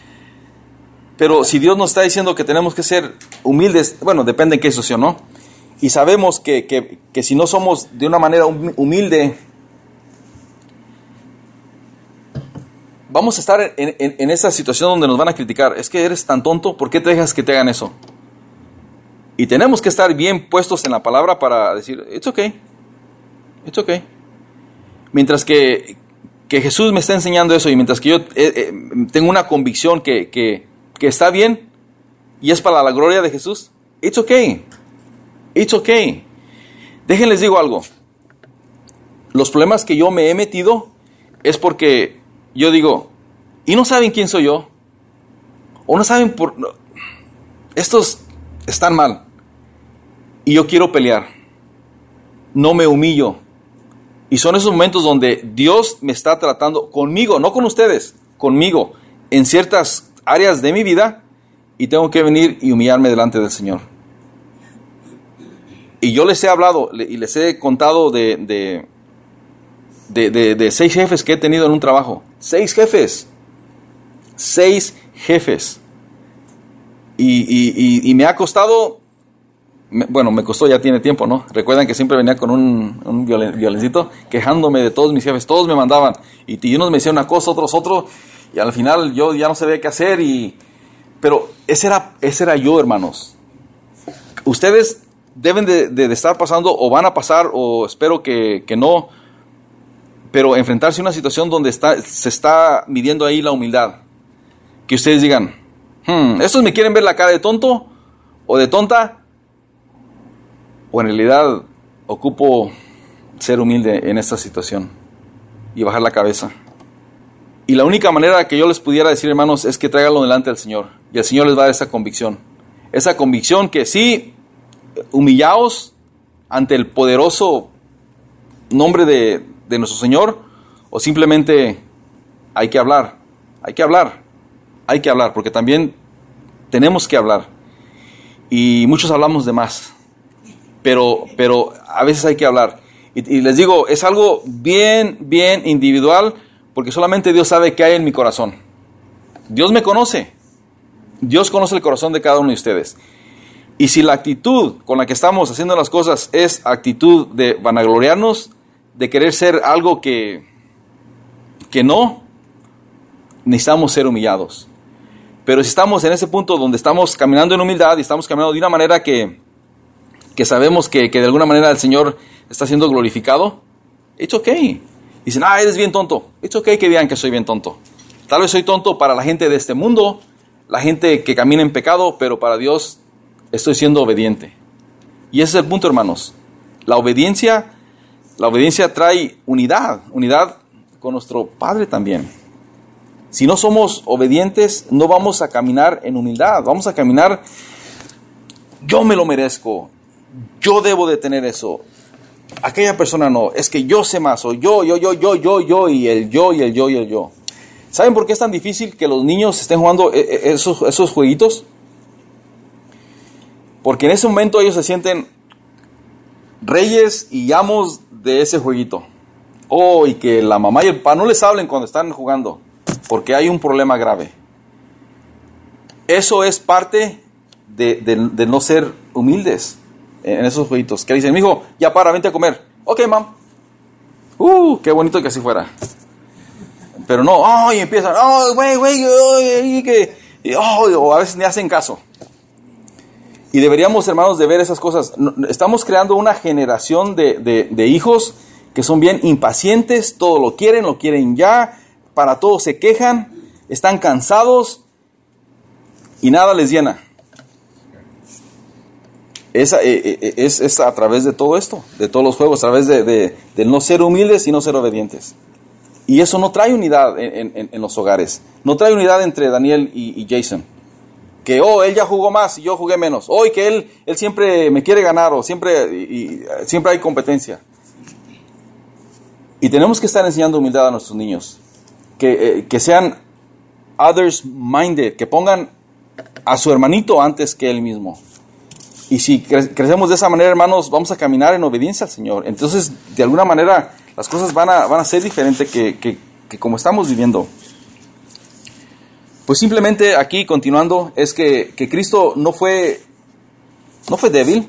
Speaker 1: Pero si Dios nos está diciendo que tenemos que ser humildes, bueno, depende en qué situación, ¿no? Y sabemos que si no somos de una manera humilde, vamos a estar en esa situación donde nos van a criticar. Es que eres tan tonto, ¿por qué te dejas que te hagan eso? Y tenemos que estar bien puestos en la palabra para decir, it's okay. It's okay. Mientras que Jesús me está enseñando eso y mientras que yo tengo una convicción que está bien y es para la gloria de Jesús, it's okay. It's okay. Déjenles digo algo. Los problemas que yo me he metido es porque yo digo, y no saben quién soy yo, o no saben estos están mal, y yo quiero pelear, no me humillo, y son esos momentos donde Dios me está tratando conmigo, no con ustedes, conmigo, en ciertas áreas de mi vida, y tengo que venir y humillarme delante del Señor. Y yo les he hablado, y les he contado de 6 jefes que he tenido en un trabajo. 6 jefes. 6 jefes. Y me ha costado, bueno, me costó, ya tiene tiempo, ¿no? Recuerdan que siempre venía con un violencito quejándome de todos mis jefes. Todos me mandaban. Y unos me decían una cosa, otros otro. Y al final yo ya no sabía qué hacer. Pero ese era yo, hermanos. Ustedes deben de estar pasando, o van a pasar, o espero que no, pero enfrentarse a una situación donde se está midiendo ahí la humildad. Que ustedes digan, ¿estos me quieren ver la cara de tonto o de tonta? O en realidad ocupo ser humilde en esta situación y bajar la cabeza. Y la única manera que yo les pudiera decir, hermanos, es que tráiganlo delante del Señor. Y el Señor les va a dar esa convicción. Esa convicción que sí, humillaos ante el poderoso nombre de nuestro Señor, o simplemente hay que hablar, porque también tenemos que hablar. Y muchos hablamos de más, pero a veces hay que hablar. Y les digo, es algo bien individual, porque solamente Dios sabe qué hay en mi corazón. Dios me conoce. Dios conoce el corazón de cada uno de ustedes. Y si la actitud con la que estamos haciendo las cosas es actitud de vanagloriarnos, de querer ser algo que no, necesitamos ser humillados. Pero si estamos en ese punto donde estamos caminando en humildad y estamos caminando de una manera que sabemos que de alguna manera el Señor está siendo glorificado, it's okay. Dicen, eres bien tonto. It's okay que digan que soy bien tonto. Tal vez soy tonto para la gente de este mundo, la gente que camina en pecado, pero para Dios estoy siendo obediente. Y ese es el punto, hermanos. La obediencia trae unidad con nuestro Padre también. Si no somos obedientes, no vamos a caminar en humildad. Vamos a caminar, yo me lo merezco, yo debo de tener eso. Aquella persona no, es que yo sé más, o yo, y el yo. ¿Saben por qué es tan difícil que los niños estén jugando esos jueguitos? Porque en ese momento ellos se sienten reyes y amos de ese jueguito. Y que la mamá y el papá no les hablen cuando están jugando, porque hay un problema grave. Eso es parte de no ser humildes en esos jueguitos. Que dicen, mijo, ya vente a comer. Ok, mam. Qué bonito que así fuera. Pero no, y empiezan, o a veces ni hacen caso. Y deberíamos, hermanos, de ver esas cosas. Estamos creando una generación de hijos que son bien impacientes, todo lo quieren ya, para todo se quejan, están cansados y nada les llena. Es a través de todo esto, de todos los juegos, a través de no ser humildes y no ser obedientes. Y eso no trae unidad en los hogares. No trae unidad entre Daniel y Jason. Que, él ya jugó más y yo jugué menos. Y que él siempre me quiere ganar, o siempre hay competencia. Y tenemos que estar enseñando humildad a nuestros niños. Que sean others minded, que pongan a su hermanito antes que él mismo. Y si crecemos de esa manera, hermanos, vamos a caminar en obediencia al Señor. Entonces, de alguna manera, las cosas van a ser diferentes que como estamos viviendo. Pues simplemente aquí, continuando, es que Cristo no fue débil.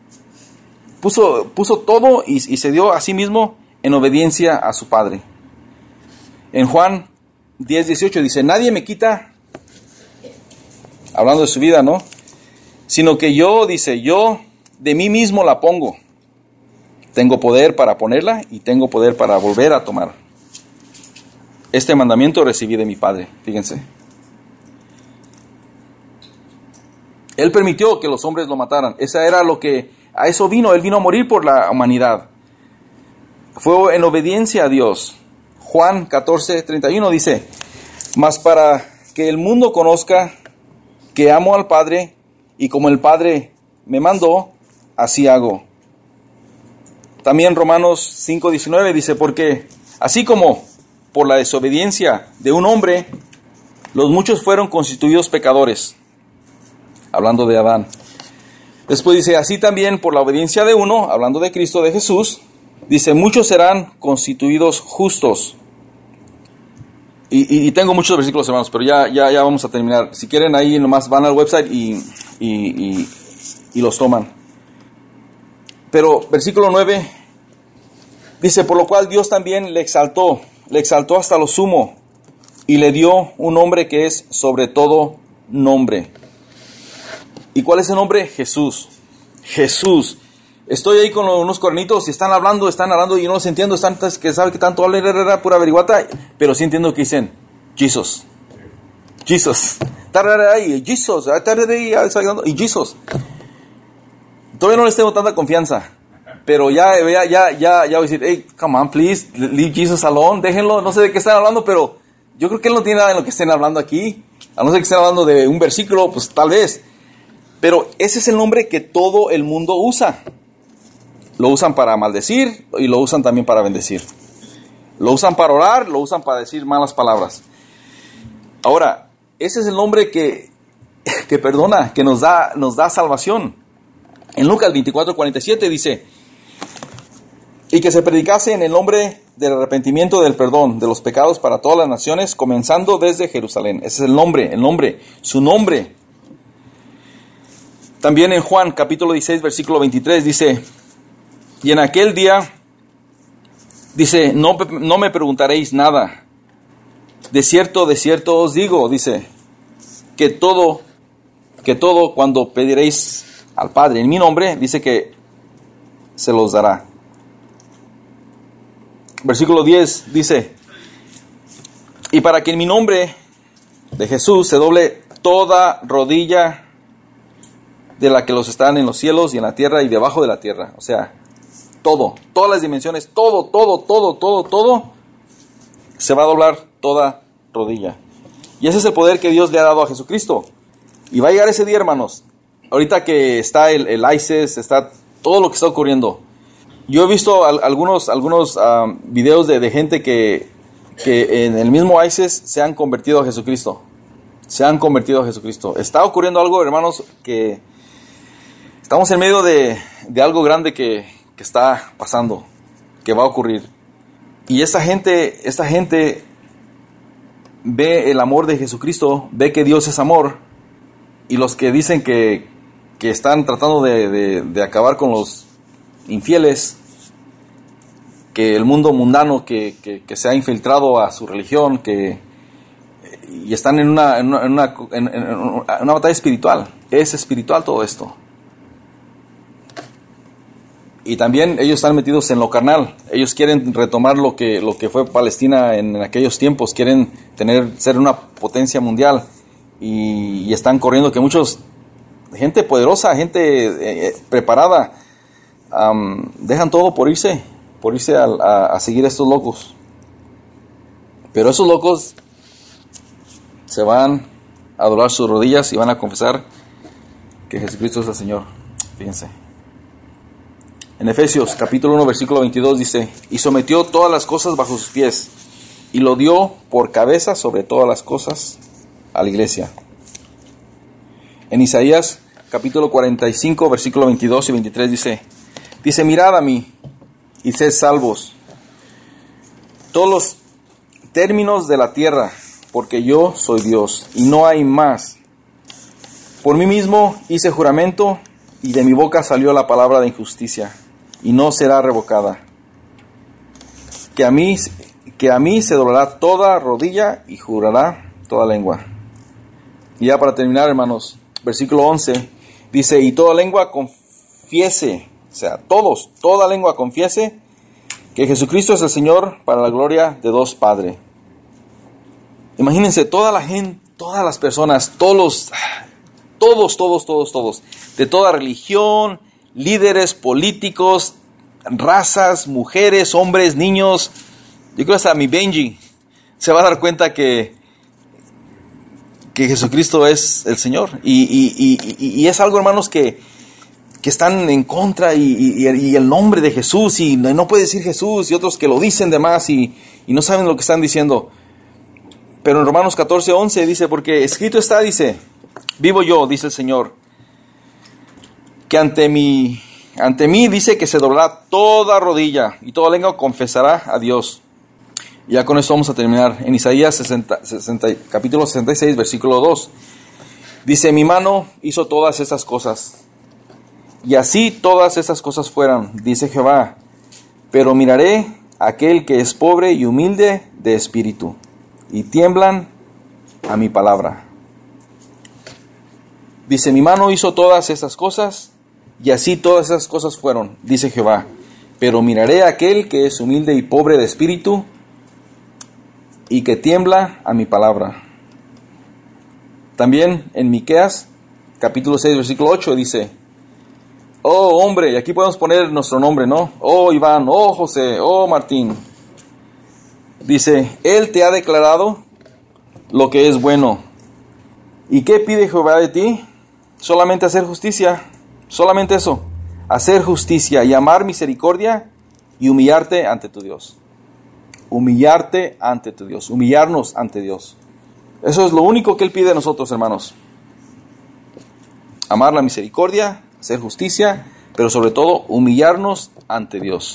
Speaker 1: Puso todo y se dio a sí mismo en obediencia a su Padre. En Juan 10:18 dice, nadie me quita, hablando de su vida, ¿no? Sino que yo, dice, yo de mí mismo la pongo. Tengo poder para ponerla y tengo poder para volver a tomar. Este mandamiento recibí de mi Padre, fíjense. Él permitió que los hombres lo mataran. Esa era lo que, a eso vino. Él vino a morir por la humanidad. Fue en obediencia a Dios. Juan 14:31 dice, mas para que el mundo conozca que amo al Padre, y como el Padre me mandó, así hago. También Romanos 5:19 dice, porque así como por la desobediencia de un hombre, los muchos fueron constituidos pecadores. Hablando de Adán. Después dice, así también por la obediencia de uno, hablando de Cristo, de Jesús, dice, muchos serán constituidos justos. Y tengo muchos versículos, hermanos, pero ya vamos a terminar. Si quieren, ahí nomás van al website y los toman. Pero versículo 9 dice, por lo cual Dios también le exaltó hasta lo sumo, y le dio un nombre que es sobre todo nombre. ¿Y cuál es el nombre? Jesús. Jesús. Estoy ahí con unos cuernitos y están hablando y no los entiendo, están que sabe que tanto hablan, pura averiguata, pero sí entiendo que dicen Jesus. Jesus. Jesus. Y Jesus. Todavía no les tengo tanta confianza, pero ya voy a decir, hey, come on, please, leave Jesus alone, déjenlo, no sé de qué están hablando, pero yo creo que él no tiene nada en lo que estén hablando aquí, a no ser que estén hablando de un versículo, pues tal vez. Pero ese es el nombre que todo el mundo usa. Lo usan para maldecir y lo usan también para bendecir. Lo usan para orar, lo usan para decir malas palabras. Ahora, ese es el nombre que perdona, que nos da salvación. En Lucas 24:47 dice, y que se predicase en el nombre del arrepentimiento del perdón de los pecados para todas las naciones, comenzando desde Jerusalén. Ese es el nombre, su nombre. También en Juan capítulo 16, versículo 23 dice, y en aquel día, dice, no me preguntaréis nada. De cierto os digo, dice, que todo cuando pediréis al Padre en mi nombre, dice que se los dará. Versículo 10 dice, y para que en mi nombre de Jesús se doble toda rodilla de la que los están en los cielos y en la tierra y debajo de la tierra. O sea, todas las dimensiones, todo, se va a doblar toda rodilla. Y ese es el poder que Dios le ha dado a Jesucristo. Y va a llegar ese día, hermanos. Ahorita que está el ISIS, está todo lo que está ocurriendo. Yo he visto algunos videos de gente que en el mismo ISIS se han convertido a Jesucristo. Está ocurriendo algo, hermanos, que estamos en medio de algo grande que está pasando, que va a ocurrir. Y esta gente ve el amor de Jesucristo, ve que Dios es amor, y los que dicen que están tratando de acabar con los infieles, que el mundo mundano que se ha infiltrado a su religión, y están en una batalla espiritual. Es espiritual todo esto. Y también ellos están metidos en lo carnal. Ellos quieren retomar lo que fue Palestina en aquellos tiempos. Quieren ser una potencia mundial. Y están corriendo que gente poderosa, gente preparada, dejan todo por irse a seguir a estos locos. Pero esos locos se van a doblar sus rodillas y van a confesar que Jesucristo es el Señor. Fíjense. En Efesios capítulo 1 versículo 22 dice, y sometió todas las cosas bajo sus pies, y lo dio por cabeza sobre todas las cosas a la iglesia. En Isaías capítulo 45 versículo 22 y 23 dice, mirad a mí y sed salvos todos los términos de la tierra, porque yo soy Dios y no hay más. Por mí mismo hice juramento, y de mi boca salió la palabra de injusticia, y no será revocada. Que a mí que a mí se doblará toda rodilla y jurará toda lengua. Y ya para terminar, hermanos, versículo 11, dice, y toda lengua confiese, o sea, toda lengua confiese que Jesucristo es el Señor para la gloria de Dios Padre. Imagínense, toda la gente, todas las personas, todos, de toda religión, líderes políticos, razas, mujeres, hombres, niños. Yo creo hasta mi Benji se va a dar cuenta que Jesucristo es el Señor. Y es algo, hermanos, que están en contra y el nombre de Jesús, y no puede decir Jesús, y otros que lo dicen de más y no saben lo que están diciendo. Pero en Romanos 14:11 dice, porque escrito está, dice, vivo yo, dice el Señor, que ante mí dice que se doblará toda rodilla y toda lengua confesará a Dios. Y ya con esto vamos a terminar. En Isaías capítulo 66, versículo 2. Dice, mi mano hizo todas estas cosas, y así todas estas cosas fueron, dice Jehová. Pero miraré a aquel que es pobre y humilde de espíritu, y tiemblan a mi palabra. Dice, mi mano hizo todas estas cosas, y así todas esas cosas fueron, dice Jehová. Pero miraré a aquel que es humilde y pobre de espíritu, y que tiembla a mi palabra. También en Miqueas, capítulo 6, versículo 8, dice, oh hombre, y aquí podemos poner nuestro nombre, ¿no? Oh Iván, oh José, oh Martín. Dice, Él te ha declarado lo que es bueno. ¿Y qué pide Jehová de ti? Solamente hacer justicia, solamente eso. Hacer justicia y amar misericordia y humillarte ante tu Dios. Humillarte ante tu Dios, humillarnos ante Dios. Eso es lo único que Él pide de nosotros, hermanos. Amar la misericordia, hacer justicia, pero sobre todo humillarnos ante Dios.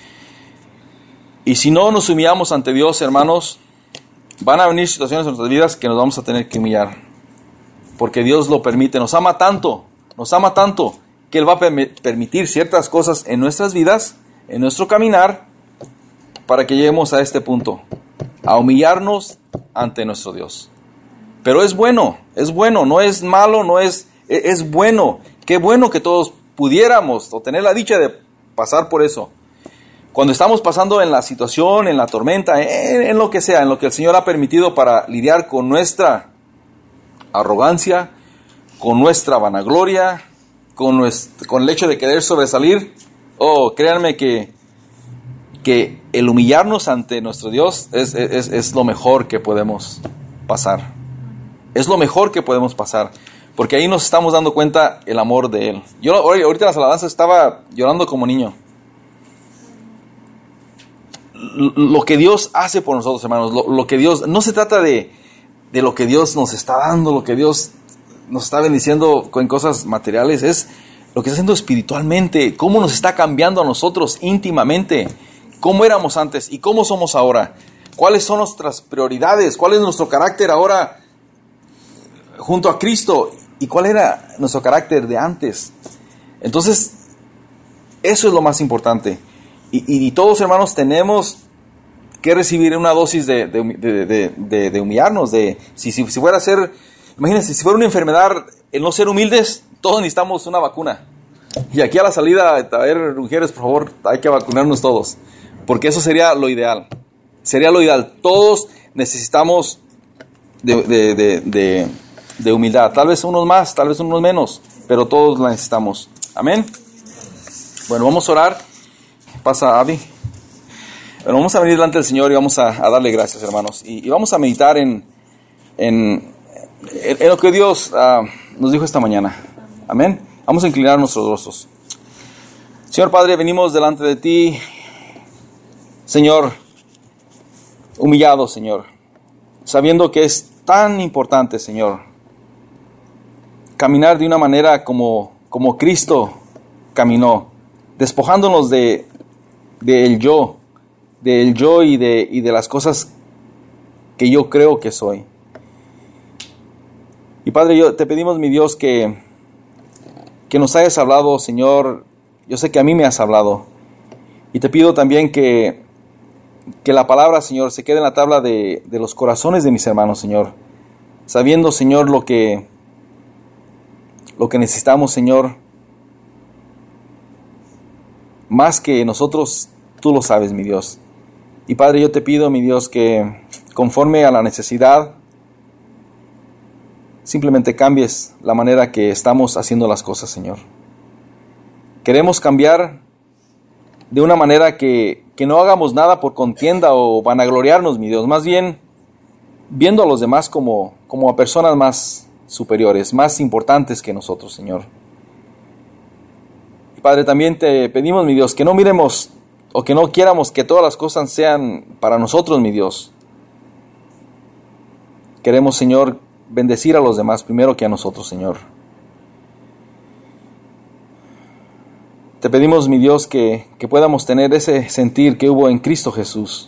Speaker 1: Y si no nos humillamos ante Dios, hermanos, van a venir situaciones en nuestras vidas que nos vamos a tener que humillar. Porque Dios lo permite, nos ama tanto que Él va a permitir ciertas cosas en nuestras vidas, en nuestro caminar, para que lleguemos a este punto, a humillarnos ante nuestro Dios. Pero es bueno, no es malo, es bueno. Qué bueno que todos pudiéramos o tener la dicha de pasar por eso. Cuando estamos pasando en la situación, en la tormenta, en lo que sea, en lo que el Señor ha permitido para lidiar con nuestra arrogancia, con nuestra vanagloria, con el hecho de querer sobresalir, créanme que el humillarnos ante nuestro Dios es lo mejor que podemos pasar. Es lo mejor que podemos pasar, porque ahí nos estamos dando cuenta el amor de Él. Yo ahorita en las alabanzas estaba llorando como niño. Lo que Dios hace por nosotros, hermanos, lo que Dios, no se trata de lo que Dios nos está dando, lo que Dios nos está bendiciendo con cosas materiales, es lo que está haciendo espiritualmente, cómo nos está cambiando a nosotros íntimamente, cómo éramos antes y cómo somos ahora, cuáles son nuestras prioridades, cuál es nuestro carácter ahora junto a Cristo y cuál era nuestro carácter de antes. Entonces, eso es lo más importante. Y todos, hermanos, tenemos que recibir una dosis de humillarnos. Si fuera a ser, imagínense, si fuera una enfermedad el no ser humildes, todos necesitamos una vacuna. Y aquí a la salida, a ver, mujeres, por favor, hay que vacunarnos todos. Porque eso sería lo ideal. Sería lo ideal. Todos necesitamos de humildad. Tal vez unos más, tal vez unos menos, pero todos la necesitamos. Amén. Bueno, vamos a orar. Pasa, Abby. Bueno, vamos a venir delante del Señor y vamos a darle gracias, hermanos. Y vamos a meditar en lo que Dios nos dijo esta mañana. Amén. Vamos a inclinar nuestros rostros. Señor Padre, venimos delante de ti, Señor, humillados, Señor, sabiendo que es tan importante, Señor, caminar de una manera como Cristo caminó, despojándonos del yo y de las cosas que yo creo que soy. Y Padre, te pedimos, mi Dios, que nos hayas hablado, Señor. Yo sé que a mí me has hablado. Y te pido también que que la palabra, Señor, se quede en la tabla de los corazones de mis hermanos, Señor. Sabiendo, Señor, lo que necesitamos, Señor. Más que nosotros, tú lo sabes, mi Dios. Y Padre, yo te pido, mi Dios, que conforme a la necesidad, simplemente cambies la manera que estamos haciendo las cosas, Señor. Queremos cambiar de una manera que no hagamos nada por contienda o vanagloriarnos, mi Dios. Más bien, viendo a los demás como a personas más superiores, más importantes que nosotros, Señor. Y Padre, también te pedimos, mi Dios, que no miremos o que no quieramos que todas las cosas sean para nosotros, mi Dios. Queremos, Señor, bendecir a los demás primero que a nosotros, Señor. Te pedimos, mi Dios, que podamos tener ese sentir que hubo en Cristo Jesús.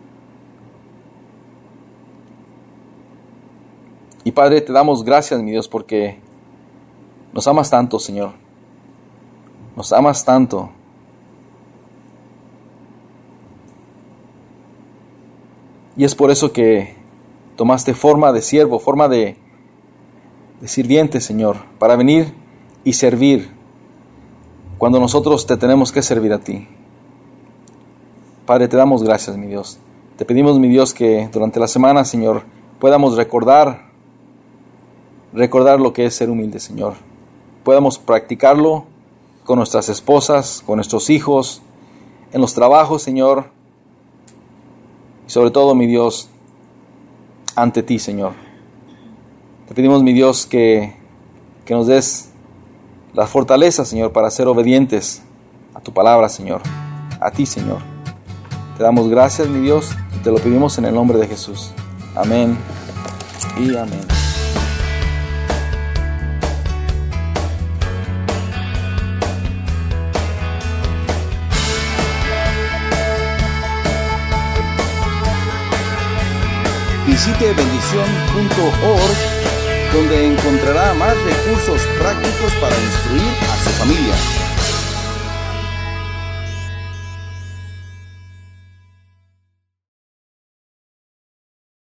Speaker 1: Y Padre, te damos gracias, mi Dios, porque nos amas tanto, Señor. Nos amas tanto. Y es por eso que tomaste forma de siervo, forma de sirviente, Señor, para venir y servir cuando nosotros te tenemos que servir a ti. Padre, te damos gracias, mi Dios. Te pedimos, mi Dios, que durante la semana, Señor, podamos recordar lo que es ser humilde, Señor. Podamos practicarlo con nuestras esposas, con nuestros hijos, en los trabajos, Señor. Y sobre todo, mi Dios, ante ti, Señor. Te pedimos, mi Dios, que nos des la fortaleza, Señor, para ser obedientes a tu palabra, Señor. A ti, Señor. Te damos gracias, mi Dios, y te lo pedimos en el nombre de Jesús. Amén y amén.
Speaker 2: Visite bendición.org, donde encontrará más recursos prácticos para instruir a su familia.